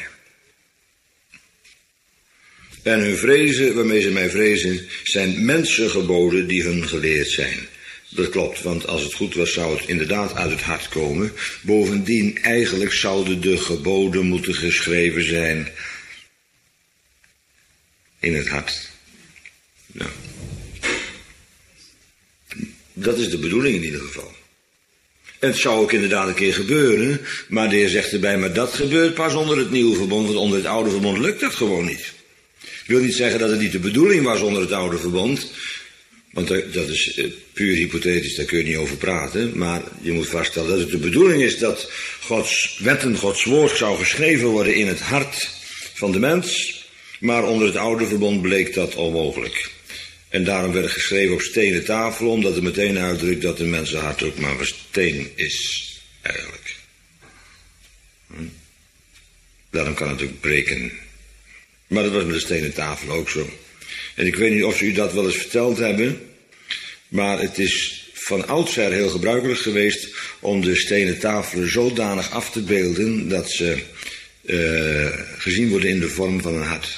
En hun vrezen, waarmee ze mij vrezen, zijn mensengeboden die hun geleerd zijn. Dat klopt, want als het goed was zou het inderdaad uit het hart komen. Bovendien, eigenlijk zouden de geboden moeten geschreven zijn in het hart. Nou. Dat is de bedoeling in ieder geval. En het zou ook inderdaad een keer gebeuren, maar de Heer zegt erbij, maar dat gebeurt pas onder het nieuwe verbond, want onder het oude verbond lukt dat gewoon niet. Ik wil niet zeggen dat het niet de bedoeling was onder het oude verbond, want dat is puur hypothetisch, daar kun je niet over praten, maar je moet vaststellen dat het de bedoeling is dat Gods wetten, Gods woord zou geschreven worden in het hart van de mens, maar onder het oude verbond bleek dat onmogelijk. En daarom werd het geschreven op stenen tafel, omdat het meteen uitdrukt dat de mensenhart ook maar een steen is, eigenlijk. Hm? Daarom kan het ook breken. Maar dat was met de stenen tafel ook zo. En ik weet niet of ze u dat wel eens verteld hebben, maar het is van oudsher heel gebruikelijk geweest om de stenen tafelen zodanig af te beelden dat ze uh, gezien worden in de vorm van een hart.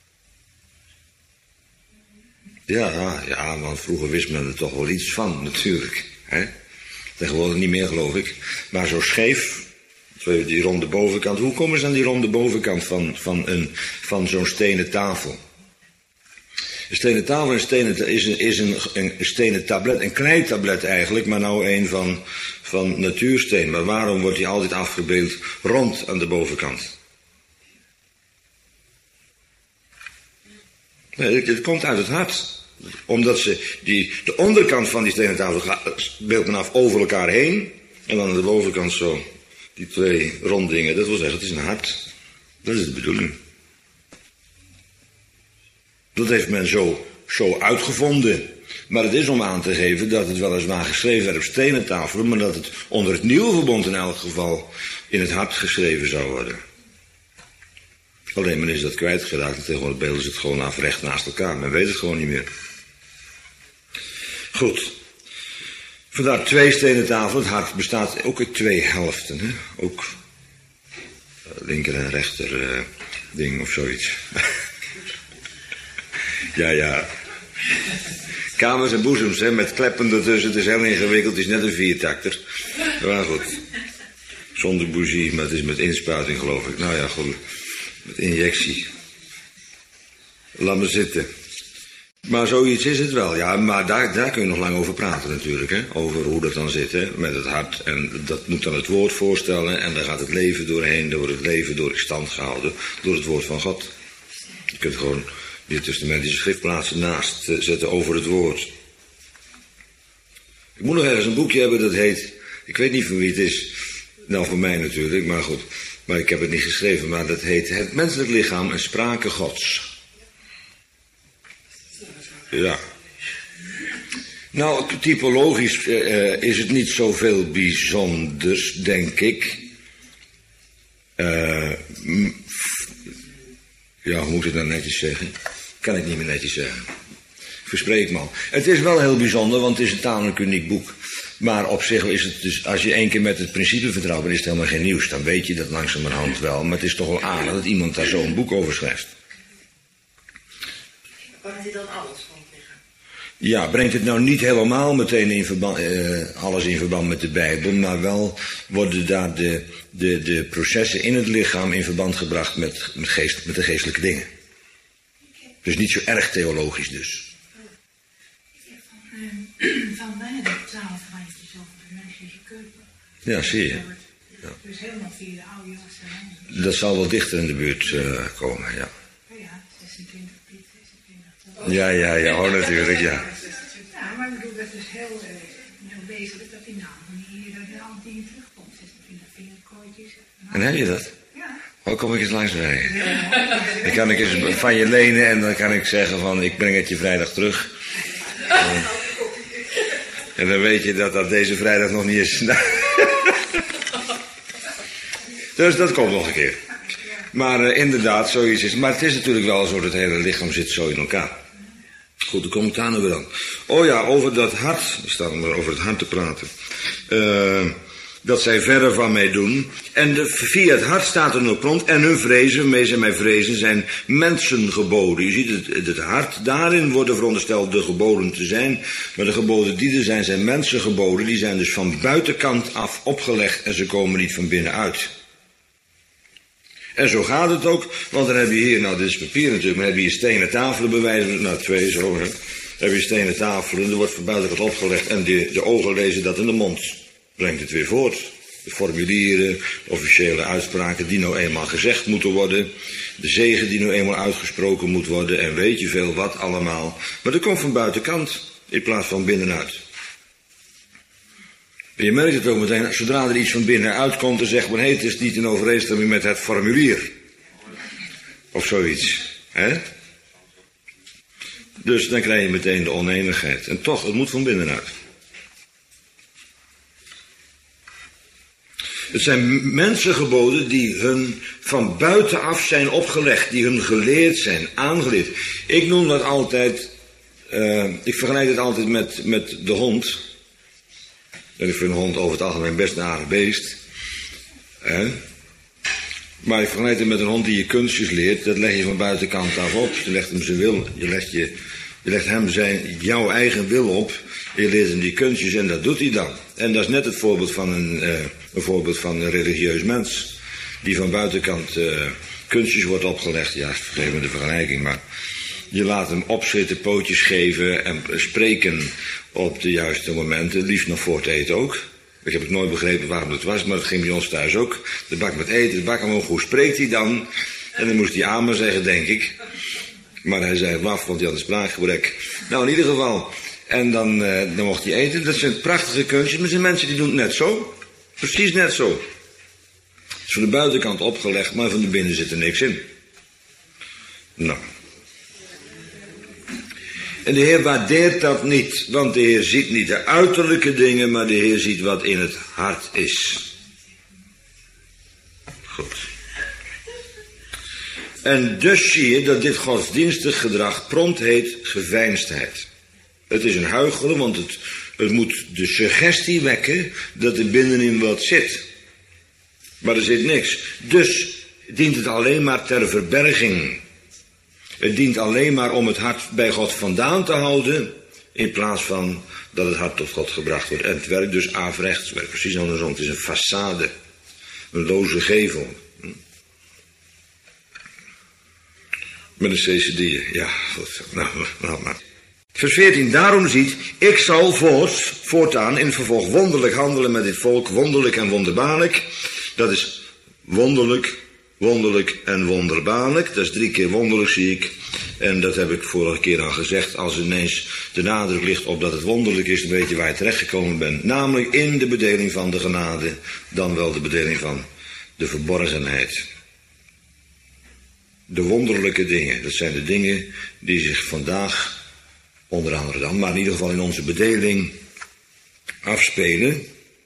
Ja, ja, want vroeger wist men er toch wel iets van, natuurlijk. Hè? Tegenwoordig niet meer, geloof ik. Maar zo scheef, die ronde bovenkant. Hoe komen ze aan die ronde bovenkant van, van, een, van zo'n stenen tafel? Een stenen tafel een stenen, is, een, is een, een stenen tablet, een kleitablet eigenlijk, maar nou een van, van natuursteen. Maar waarom wordt die altijd afgebeeld rond aan de bovenkant? Nee, het, het komt uit het hart. Omdat ze die, de onderkant van die stenen tafel beeldt men af over elkaar heen. En dan aan de bovenkant zo, die twee ronddingen. Dat wil zeggen, het is een hart. Dat is de bedoeling. Dat heeft men zo, zo uitgevonden. Maar het is om aan te geven dat het weliswaar geschreven werd op stenen tafelen, maar dat het onder het nieuwe verbond in elk geval in het hart geschreven zou worden. Alleen men is dat kwijtgeraakt en tegenwoordig beelden ze het gewoon af recht naast elkaar. Men weet het gewoon niet meer. Goed. Vandaar twee stenen tafelen. Het hart bestaat ook uit twee helften. Hè? Ook linker en rechter uh, ding of zoiets. ja, ja. Kamers en boezems, hè, met kleppen ertussen. Het is heel ingewikkeld. Het is net een viertakter. Maar goed. Zonder bougie, maar het is met inspuiting, geloof ik. Nou ja, goed. Met injectie. Laat me zitten. Maar zoiets is het wel. Ja, maar daar, daar kun je nog lang over praten natuurlijk. Hè? Over hoe dat dan zit, hè? Met het hart. En dat moet dan het woord voorstellen. En daar gaat het leven doorheen. Door het leven door in stand gehouden. Door het woord van God. Je kunt gewoon je testamentische schriftplaatsen naast uh, zetten over het woord. Ik moet nog ergens een boekje hebben dat heet... Ik weet niet van wie het is. Nou, voor mij natuurlijk, maar goed. Maar ik heb het niet geschreven, maar dat heet Het menselijk lichaam en sprake Gods. Ja. Nou, typologisch uh, is het niet zoveel bijzonders, denk ik. Uh, ja, hoe moet ik het nou netjes zeggen? Kan ik niet meer netjes zeggen. Verspreek man. Het is wel heel bijzonder, want het is een tamelijk uniek boek. Maar op zich is het dus, als je één keer met het principe vertrouwt, dan is het helemaal geen nieuws. Dan weet je dat langzamerhand wel. Maar het is toch wel aardig dat iemand daar zo'n boek over schrijft. Brengt hij dan alles van het lichaam? Ja, brengt het nou niet helemaal meteen in verband, uh, alles in verband met de Bijbel. Maar wel worden daar de, de, de processen in het lichaam in verband gebracht met, met, geest, met de geestelijke dingen. Dus niet zo erg theologisch dus. Van mij de twaalf wijntjes over de menselijke keuken. Ja, zie je. Ja. Dus helemaal via de oude jas. Dat zal wel dichter in de buurt uh, komen, ja. Ja, zesentwintig Piet, zesentwintig. Ja, ja, ja, oh natuurlijk, ja. Ja, maar ik bedoel, dat is heel, uh, heel wezenlijk dat die naam hier, dat er al dingen terugkomt. zesentwintig vingerkooitjes. En heb je dat? Ja. Oh, kom ik eens langs rijden. Dan kan ik eens van je lenen en dan kan ik zeggen van, ik breng het je vrijdag terug. En, en dan weet je dat dat deze vrijdag nog niet is. Dus dat komt nog een keer. Maar uh, inderdaad, zoiets is. Maar het is natuurlijk wel zo, dat het hele lichaam zit zo in elkaar. Goed, dan kom ik daar nou weer aan. Oh ja, over dat hart. We staan maar over het hart te praten. Uh, dat zij verre van mij doen. En de, via het hart staat er nog rond. En hun vrezen, waarmee zij mij vrezen, zijn mensengeboden. Je ziet het, het hart, daarin worden verondersteld de geboden te zijn. Maar de geboden die er zijn, zijn mensengeboden. Die zijn dus van buitenkant af opgelegd en ze komen niet van binnenuit. En zo gaat het ook, want dan heb je hier, nou dit is papier natuurlijk, maar heb je hier stenen tafelen bewijzen, nou twee zo, hè. Dan heb je stenen tafelen, er wordt van buitenkant opgelegd en de, de ogen lezen dat in de mond. Brengt het weer voort. De formulieren, de officiële uitspraken die nou eenmaal gezegd moeten worden. De zegen die nou eenmaal uitgesproken moet worden en weet je veel wat allemaal. Maar dat komt van buitenkant in plaats van binnenuit. En je merkt het ook meteen, zodra er iets van binnenuit komt, dan zegt men, hé, het is niet in overeenstemming met het formulier. Of zoiets. Hè? Dus dan krijg je meteen de oneenigheid. En toch, het moet van binnenuit. Het zijn mensengeboden die hun van buitenaf zijn opgelegd, die hun geleerd zijn, aangeleerd. Ik noem dat altijd, uh, ik vergelijk het altijd met, met de hond. En ik vind een hond over het algemeen best een aardig beest. Hè? Maar ik vergelijk het met een hond die je kunstjes leert, dat leg je van buitenkant af op. Je legt hem zijn wil, je legt, je, je legt hem zijn, jouw eigen wil op. Je leert hem die kunstjes en dat doet hij dan. En dat is net het voorbeeld van een, uh, een voorbeeld van een religieus mens. Die van buitenkant uh, kunstjes wordt opgelegd. Ja, vergeef me de vergelijking, maar je laat hem opzitten, pootjes geven en spreken op de juiste momenten. Liefst nog voor het eten ook. Ik heb het nooit begrepen waarom dat was, maar dat ging bij ons thuis ook. De bak met eten, de bak omhoog, hoe spreekt hij dan? En dan moest hij amen zeggen, denk ik. Maar hij zei waf, want hij had een spraakgebrek. Nou, in ieder geval. En dan, uh, dan mocht hij eten. Dat zijn prachtige kunstjes, maar er zijn mensen die doen het net zo. Precies net zo. Het is van de buitenkant opgelegd, maar van de binnen zit er niks in. Nou. En de Heer waardeert dat niet, want de Heer ziet niet de uiterlijke dingen, maar de Heer ziet wat in het hart is. Goed. En dus zie je dat dit godsdienstig gedrag prompt heet geveinsdheid. Het is een huichelen, want het, het moet de suggestie wekken dat er binnenin wat zit. Maar er zit niks. Dus dient het alleen maar ter verberging. Het dient alleen maar om het hart bij God vandaan te houden, in plaats van dat het hart tot God gebracht wordt. En het werkt dus averechts, het werkt precies andersom. Het is een façade, een loze gevel. Met een cecedie, ja, goed. Nou, nou maar. Vers veertien, daarom ziet, ik zal voorts, voortaan in het vervolg wonderlijk handelen met dit volk, wonderlijk en wonderbaarlijk. Dat is wonderlijk, wonderlijk en wonderbaarlijk. Dat is drie keer wonderlijk, zie ik. En dat heb ik vorige keer al gezegd. Als ineens de nadruk ligt op dat het wonderlijk is, dan weet je waar je terechtgekomen bent. Namelijk in de bedeling van de genade, dan wel de bedeling van de verborgenheid. De wonderlijke dingen, dat zijn de dingen die zich vandaag, onder andere dan, maar in ieder geval in onze bedeling afspelen.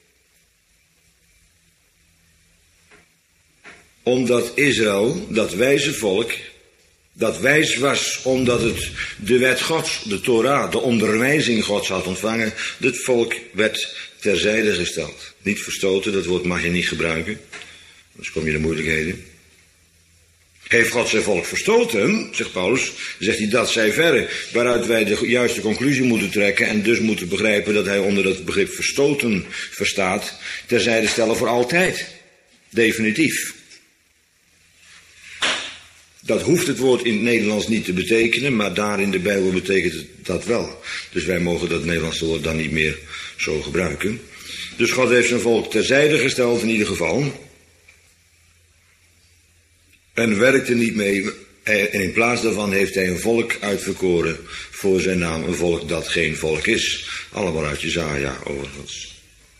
Omdat Israël, dat wijze volk, dat wijs was omdat het de wet Gods, de Torah, de onderwijzing Gods had ontvangen, dit volk werd terzijde gesteld. Niet verstoten, dat woord mag je niet gebruiken, anders kom je in de moeilijkheden. Heeft God zijn volk verstoten, zegt Paulus, zegt hij dat zij verre, waaruit wij de juiste conclusie moeten trekken en dus moeten begrijpen dat hij onder dat begrip verstoten verstaat, terzijde stellen voor altijd. Definitief. Dat hoeft het woord in het Nederlands niet te betekenen, maar daar in de Bijbel betekent het dat wel. Dus wij mogen dat Nederlandse woord dan niet meer zo gebruiken. Dus God heeft zijn volk terzijde gesteld in ieder geval. En werkte niet mee. En in plaats daarvan heeft hij een volk uitverkoren voor zijn naam. Een volk dat geen volk is. Allemaal uit Jesaja overigens.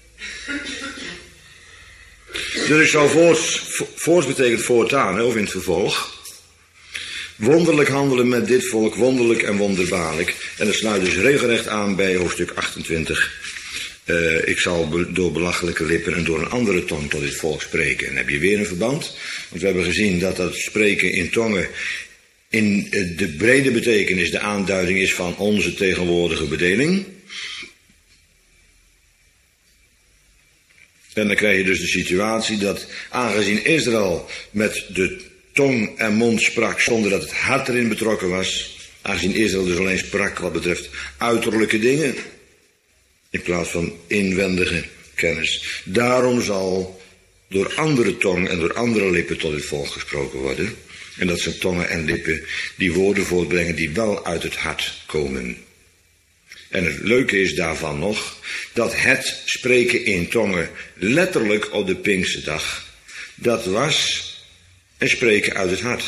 Dus ik zou voorts, voorts betekent voortaan, of in het vervolg. Wonderlijk handelen met dit volk, wonderlijk en wonderbaarlijk. En dat sluit dus regelrecht aan bij hoofdstuk achtentwintig. Uh, ik zal be- door belachelijke lippen en door een andere tong tot dit volk spreken. En dan heb je weer een verband. Want we hebben gezien dat dat spreken in tongen in uh, de brede betekenis de aanduiding is van onze tegenwoordige bedeling. En dan krijg je dus de situatie dat aangezien Israël met de tong en mond sprak zonder dat het hart erin betrokken was, aangezien Israël dus alleen sprak wat betreft uiterlijke dingen, in plaats van inwendige kennis. Daarom zal door andere tong en door andere lippen tot het volk gesproken worden. En dat zijn tongen en lippen die woorden voortbrengen die wel uit het hart komen. En het leuke is daarvan nog, dat het spreken in tongen letterlijk op de Pinksterdag, dat was een spreken uit het hart.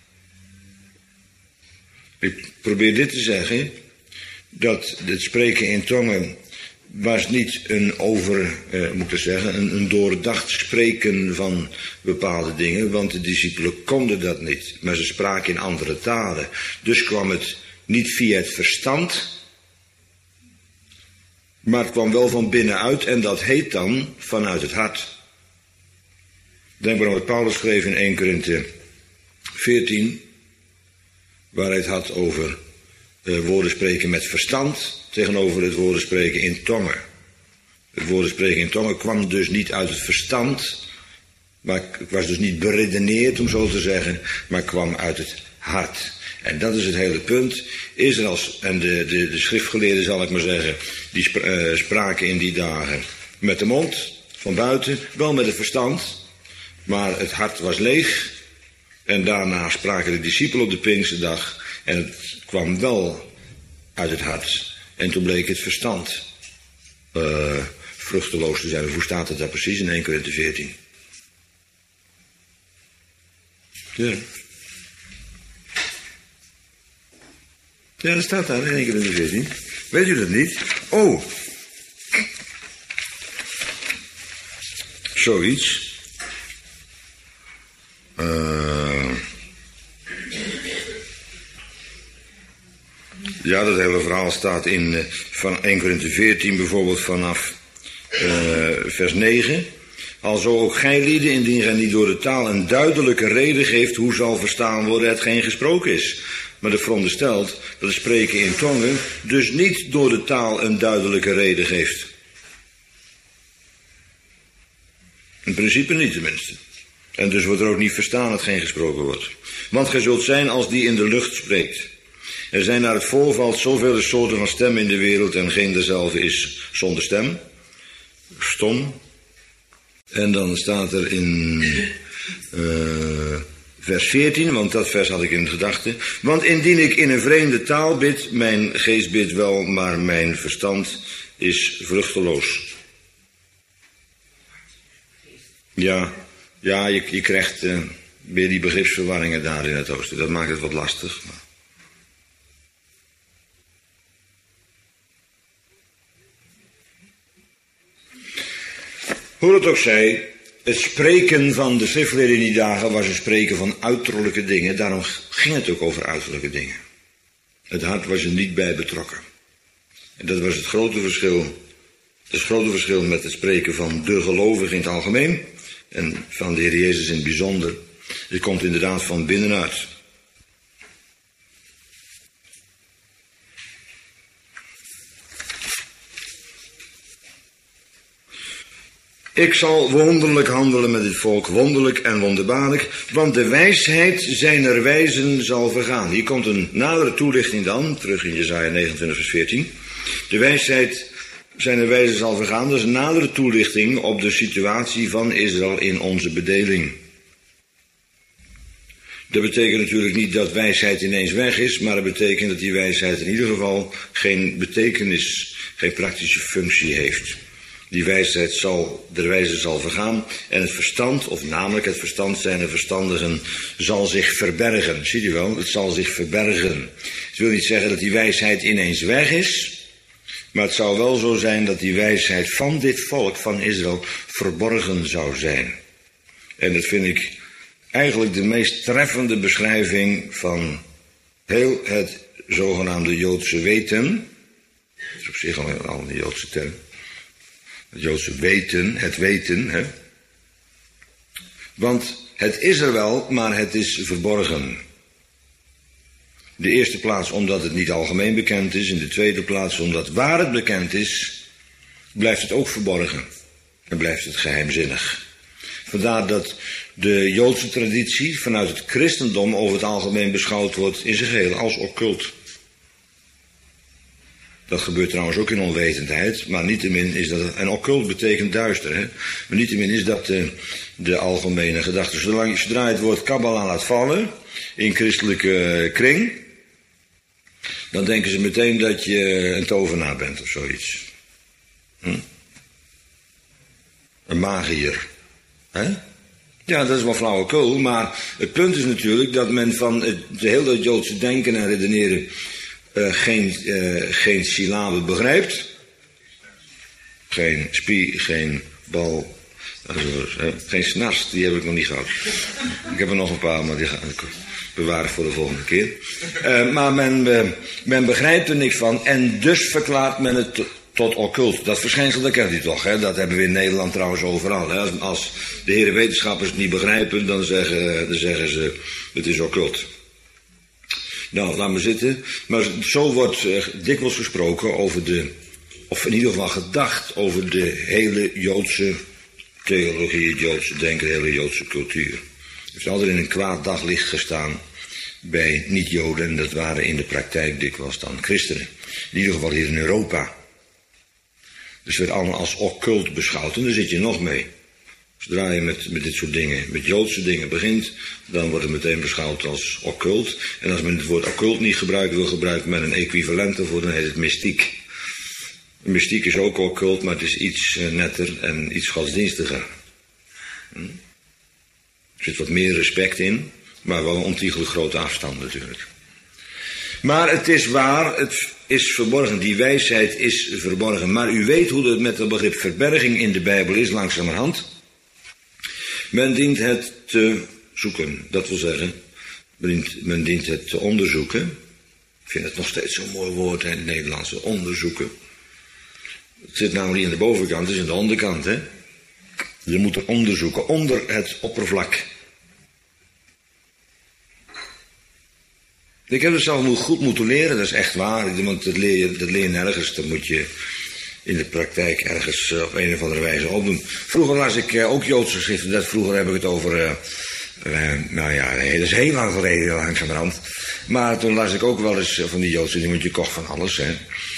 Ik probeer dit te zeggen, dat het spreken in tongen was niet een over, eh, moet ik zeggen, een, een doordacht spreken van bepaalde dingen, want de discipelen konden dat niet, maar ze spraken in andere talen. Dus kwam het niet via het verstand, maar het kwam wel van binnenuit en dat heet dan vanuit het hart. Denk maar aan wat Paulus schreef in eerste Korinthe veertien, waar hij het had over uh, woorden spreken met verstand tegenover het woorden spreken in tongen. Het woorden spreken in tongen kwam dus niet uit het verstand, maar het was dus niet beredeneerd om zo te zeggen, maar kwam uit het hart. En dat is het hele punt. Israëls en de, de, de schriftgeleerden, zal ik maar zeggen, die spra- uh, spraken in die dagen met de mond, van buiten, wel met het verstand, maar het hart was leeg. En daarna spraken de discipelen op de Pinksterdag en het kwam wel uit het hart. En toen bleek het verstand uh, vruchteloos te zijn. Hoe staat het daar precies in eerste Korinthe veertien? Ja. Ja, dat staat daar in eerste Korinthe veertien. Weet u dat niet? Oh. Zoiets. Uh, ja, dat hele verhaal staat in uh, van één Korinthe veertien bijvoorbeeld vanaf uh, vers negen. Alzo ook gij lieden, indien gij niet door de taal een duidelijke reden geeft, hoe zal verstaan worden hetgeen gesproken is. Maar de veronderstelt dat het spreken in tongen dus niet door de taal een duidelijke reden geeft. In principe niet tenminste. En dus wordt er ook niet verstaan hetgeen gesproken wordt. Want gij zult zijn als die in de lucht spreekt. Er zijn naar het voorvalt zoveel soorten van stemmen in de wereld en geen derzelfde is zonder stem. Stom. En dan staat er in uh, vers veertien, want dat vers had ik in gedachten. Want indien ik in een vreemde taal bid, mijn geest bidt wel, maar mijn verstand is vruchteloos. Ja, ja je, je krijgt uh, weer die begripsverwarringen daar in het oosten. Dat maakt het wat lastig. Maar... Hoe het ook zij, het spreken van de schriftleden in die dagen was een spreken van uiterlijke dingen. Daarom ging het ook over uiterlijke dingen. Het hart was er niet bij betrokken. En dat was het grote verschil. Het grote verschil met het spreken van de gelovigen in het algemeen. En van de Heer Jezus in het bijzonder. Het komt inderdaad van binnenuit. Ik zal wonderlijk handelen met dit volk, wonderlijk en wonderbaarlijk, want de wijsheid zijner wijzen zal vergaan. Hier komt een nadere toelichting dan, terug in Jesaja negenentwintig vers veertien. De wijsheid zijner wijzen zal vergaan, dat is een nadere toelichting op de situatie van Israël in onze bedeling. Dat betekent natuurlijk niet dat wijsheid ineens weg is, maar dat betekent dat die wijsheid in ieder geval geen betekenis, geen praktische functie heeft. Die wijsheid zal, de wijze zal vergaan en het verstand, of namelijk het verstand zijner verstandigen, zal zich verbergen. Ziet u wel, het zal zich verbergen. Het wil niet zeggen dat die wijsheid ineens weg is, maar het zou wel zo zijn dat die wijsheid van dit volk, van Israël, verborgen zou zijn. En dat vind ik eigenlijk de meest treffende beschrijving van heel het zogenaamde Joodse weten. Dat is op zich al een al die Joodse term. Het Joodse weten, het weten, hè. Want het is er wel, maar het is verborgen. De eerste plaats omdat het niet algemeen bekend is. In de tweede plaats omdat waar het bekend is, blijft het ook verborgen. En blijft het geheimzinnig. Vandaar dat de Joodse traditie vanuit het christendom over het algemeen beschouwd wordt in zijn geheel als occult. Dat gebeurt trouwens ook in onwetendheid, maar niettemin is dat, en occult betekent duister, hè? Maar niettemin is dat de, de algemene gedachte. Zolang, zodra je het woord Kabbala laat vallen in christelijke kring, dan denken ze meteen dat je een tovenaar bent of zoiets. Hm? Een magier. Hè? Ja, dat is wel flauwekul, maar het punt is natuurlijk dat men van het de hele Joodse denken en redeneren Uh, geen, uh, geen syllabe begrijpt. Geen spie, geen bal. Uh, geen snars, die heb ik nog niet gehad. Ik heb er nog een paar, maar die ga ik bewaren voor de volgende keer. Uh, maar men, uh, men begrijpt er niks van en dus verklaart men het t- tot occult. Dat verschijnsel, dat kent u toch, hè? Dat hebben we in Nederland trouwens overal. Hè? Als, als de heren wetenschappers het niet begrijpen, dan zeggen, dan zeggen ze het is occult. Nou, laat maar zitten. Maar zo wordt uh, dikwijls gesproken over de, of in ieder geval gedacht over de hele Joodse theologie, het Joodse denken, de hele Joodse cultuur. Het heeft altijd in een kwaad daglicht gestaan bij niet-Joden en dat waren in de praktijk dikwijls dan christenen. In ieder geval hier in Europa. Dus het werd allemaal als occult beschouwd en daar zit je nog mee. Zodra je met, met dit soort dingen, met Joodse dingen begint, dan wordt het meteen beschouwd als occult. En als men het woord occult niet gebruiken wil gebruiken met een equivalent ervoor, dan heet het mystiek. Mystiek is ook occult, maar het is iets netter en iets godsdienstiger. Hm? Er zit wat meer respect in, maar wel een ontiegelijk grote afstand natuurlijk. Maar het is waar, het is verborgen, die wijsheid is verborgen. Maar u weet hoe het met het begrip verberging in de Bijbel is, langzamerhand. Men dient het te zoeken, dat wil zeggen, men dient, men dient het te onderzoeken, vind het nog steeds zo'n mooi woord, hè, in het Nederlands, onderzoeken. Het zit namelijk niet aan de bovenkant, het is aan de onderkant, hè. Je moet er onderzoeken, onder het oppervlak. Ik heb het zelf goed moeten leren, dat is echt waar. Want dat leer je, dat leer je nergens, dat moet je in de praktijk ergens uh, op een of andere wijze opdoen. Vroeger las ik uh, ook Joodse geschriften, dat vroeger heb ik het over, uh, uh, nou ja, dat is heel lang geleden, langzamerhand. Maar toen las ik ook wel eens van die Joodse, die moet je kocht van alles, hè.